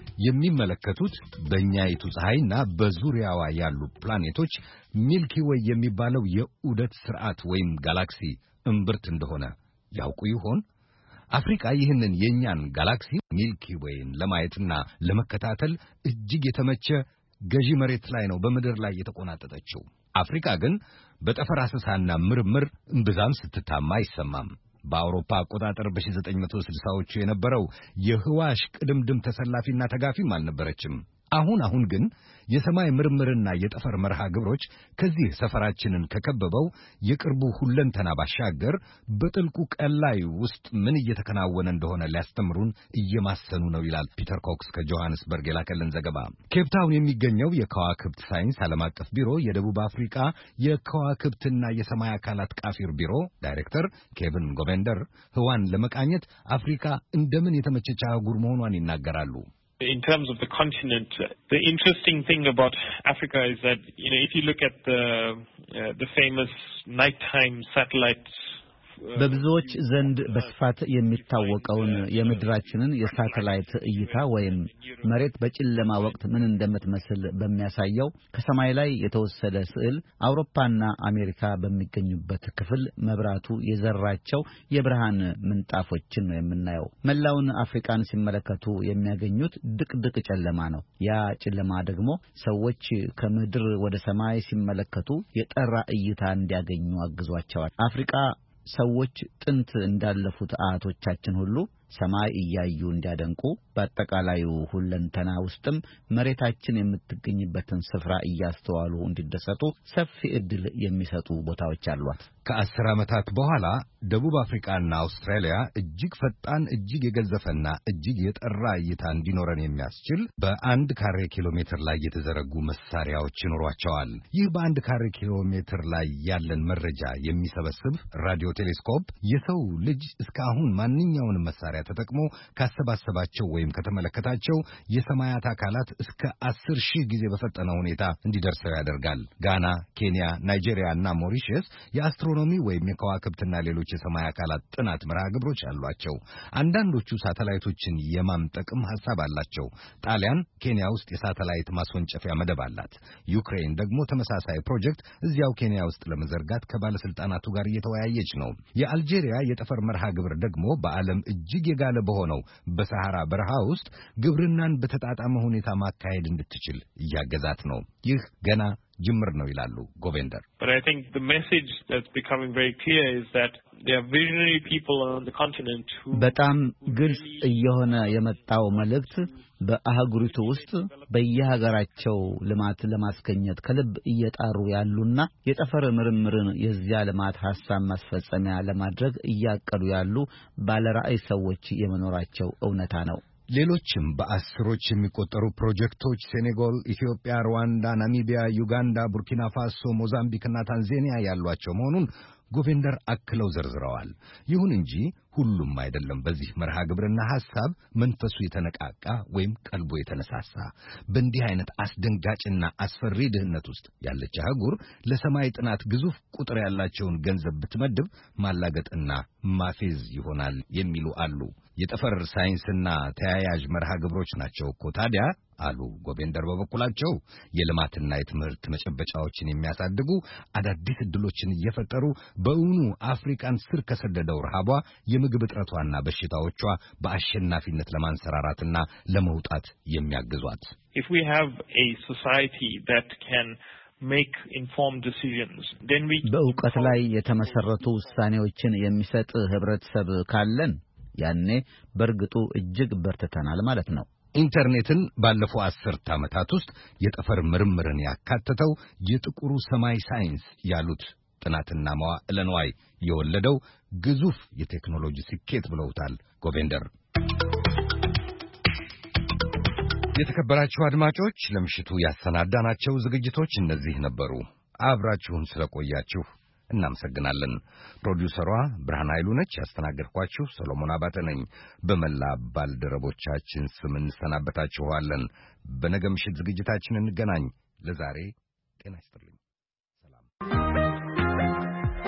የሚመለከቱት በእኛይቱ ፀሐይና በዙሪያዋ ያሉ ፕላኔቶች ሚልኪ ዌይ የሚባለው የዑደት ስርዓት ወይም ጋላክሲ እምብርት እንደሆነ ያውቁ ይሆን? አፍሪካ ይህንን የኛን ጋላክሲ ሚልኪ ዌይን ለማየትና ለመከታተል እጅግ የተመቸ ገዢ መሬት ላይ ነው በምድር ላይ የተቆናጠጠችው። አፍሪካ ግን በጠፈር አሰሳና ምርምር እምብዛም ስትታማ አይሰማም። በአውሮፓ አቆጣጠር በሺህ ዘጠኝ መቶ ስልሳዎቹ የነበረው የህዋሽ ቅድምድም ተሰላፊና ተጋፊም አልነበረችም። አሁን አሁን ግን የሰማይ ምርምርና የጠፈር መርሃ ግብሮች ከዚህ ሰፈራችንን ከከበበው የቅርቡ ሁለንተና ባሻገር በጥልቁ ቀላይ ውስጥ ምን እየተከናወነ እንደሆነ ሊያስተምሩን እየማሰኑ ነው ይላል ፒተር ኮክስ ከጆሃንስበርግ የላከልን ዘገባ። ኬፕታውን የሚገኘው የከዋክብት ሳይንስ ዓለም አቀፍ ቢሮ የደቡብ አፍሪካ የከዋክብትና የሰማይ አካላት ቃፊር ቢሮ ዳይሬክተር ኬቪን ጎቬንደር ህዋን ለመቃኘት አፍሪካ እንደምን የተመቸች አህጉር መሆኗን ይናገራሉ። In terms of the continent, the interesting thing about Africa is that, you know, if you look at the uh, the famous nighttime satellites በብዙዎች ዘንድ በስፋት የሚታወቀውን የምድራችንን የሳተላይት እይታ ወይም መሬት በጨለማ ወቅት ምን እንደምትመስል በሚያሳየው ከሰማይ ላይ የተወሰደ ስዕል አውሮፓና አሜሪካ በሚገኙበት ክፍል መብራቱ የዘራቸው የብርሃን ምንጣፎችን ነው የምናየው። መላውን አፍሪካን ሲመለከቱ የሚያገኙት ድቅድቅ ጨለማ ነው። ያ ጨለማ ደግሞ ሰዎች ከምድር ወደ ሰማይ ሲመለከቱ የጠራ እይታ እንዲያገኙ አግዟቸዋል። አፍሪካ ሰዎች ጥንት እንዳለፉት አያቶቻችን ሁሉ ሰማይ እያዩ እንዲያደንቁ በአጠቃላዩ ሁለንተና ውስጥም መሬታችን የምትገኝበትን ስፍራ እያስተዋሉ እንዲደሰቱ ሰፊ ዕድል የሚሰጡ ቦታዎች አሏት። ከአስር ዓመታት በኋላ ደቡብ አፍሪካና አውስትራሊያ እጅግ ፈጣን እጅግ የገዘፈና እጅግ የጠራ እይታ እንዲኖረን የሚያስችል በአንድ ካሬ ኪሎ ሜትር ላይ የተዘረጉ መሳሪያዎች ይኖሯቸዋል። ይህ በአንድ ካሬ ኪሎ ሜትር ላይ ያለን መረጃ የሚሰበስብ ራዲዮ ቴሌስኮፕ የሰው ልጅ እስካሁን ማንኛውንም መሳሪያ ተጠቅሞ ካሰባሰባቸው ወይም ከተመለከታቸው የሰማያት አካላት እስከ አስር ሺህ ጊዜ በፈጠነ ሁኔታ እንዲደርሰው ያደርጋል። ጋና፣ ኬንያ፣ ናይጄሪያ እና ሞሪሸስ የአስትሮኖሚ ወይም የከዋክብትና ሌሎች የሰማይ አካላት ጥናት መርሃ ግብሮች አሏቸው። አንዳንዶቹ ሳተላይቶችን የማምጠቅም ሐሳብ አላቸው። ጣሊያን ኬንያ ውስጥ የሳተላይት ማስወንጨፊያ መደብ አላት። ዩክሬን ደግሞ ተመሳሳይ ፕሮጀክት እዚያው ኬንያ ውስጥ ለመዘርጋት ከባለስልጣናቱ ጋር እየተወያየች ነው። የአልጄሪያ የጠፈር መርሃ ግብር ደግሞ በዓለም እጅግ የጋለ በሆነው በሰሐራ በረሃ ውስጥ ግብርናን በተጣጣመ ሁኔታ ማካሄድ እንድትችል እያገዛት ነው። ይህ ገና ጅምር ነው ይላሉ ጎቬንደር። But I think the message that's becoming very clear is that there are visionary people on the continent who በጣም ግልጽ እየሆነ የመጣው መልእክት በአህጉሪቱ ውስጥ በየሀገራቸው ልማት ለማስገኘት ከልብ እየጣሩ ያሉና የጠፈር ምርምርን የዚያ ልማት ሐሳብ ማስፈጸሚያ ለማድረግ እያቀዱ ያሉ ባለራዕይ ሰዎች የመኖራቸው እውነታ ነው። ሌሎችም በአስሮች የሚቆጠሩ ፕሮጀክቶች ሴኔጋል፣ ኢትዮጵያ፣ ሩዋንዳ፣ ናሚቢያ፣ ዩጋንዳ፣ ቡርኪና ፋሶ፣ ሞዛምቢክና ታንዛኒያ ያሏቸው መሆኑን ጎቬንደር አክለው ዘርዝረዋል። ይሁን እንጂ ሁሉም አይደለም በዚህ መርሃ ግብርና ሐሳብ መንፈሱ የተነቃቃ ወይም ቀልቦ የተነሳሳ። በእንዲህ አይነት አስደንጋጭና አስፈሪ ድህነት ውስጥ ያለች አህጉር ለሰማይ ጥናት ግዙፍ ቁጥር ያላቸውን ገንዘብ ብትመድብ ማላገጥና ማፌዝ ይሆናል የሚሉ አሉ። የጠፈር ሳይንስና ተያያዥ መርሃ ግብሮች ናቸው እኮ ታዲያ አሉ ጎቬንደር በበኩላቸው የልማትና የትምህርት መጨበጫዎችን የሚያሳድጉ አዳዲስ ዕድሎችን እየፈጠሩ በእውኑ አፍሪካን ስር ከሰደደው ረሃቧ የምግብ እጥረቷና በሽታዎቿ በአሸናፊነት ለማንሰራራትና ለመውጣት የሚያግዟት። If we have a society that can make informed decisions, then we በእውቀት ላይ የተመሰረቱ ውሳኔዎችን የሚሰጥ ህብረተሰብ ካለን ያኔ በርግጡ እጅግ በርተተናል ማለት ነው። ኢንተርኔትን ባለፈው አስርት ዓመታት ውስጥ የጠፈር ምርምርን ያካተተው የጥቁሩ ሰማይ ሳይንስ ያሉት ጥናትና መዋዕለ ንዋይ የወለደው ግዙፍ የቴክኖሎጂ ስኬት ብለውታል ጎቬንደር። የተከበራችሁ አድማጮች ለምሽቱ ያሰናዳናቸው ዝግጅቶች እነዚህ ነበሩ። አብራችሁን ስለቆያችሁ እናመሰግናለን። ፕሮዲውሰሯ ብርሃን ኃይሉ ነች። ያስተናገድኳችሁ ሰሎሞን አባተ ነኝ። በመላ ባልደረቦቻችን ስም እንሰናበታችኋለን። በነገ ምሽት ዝግጅታችን እንገናኝ። ለዛሬ ጤና ይስጥልኝ። ሰላም።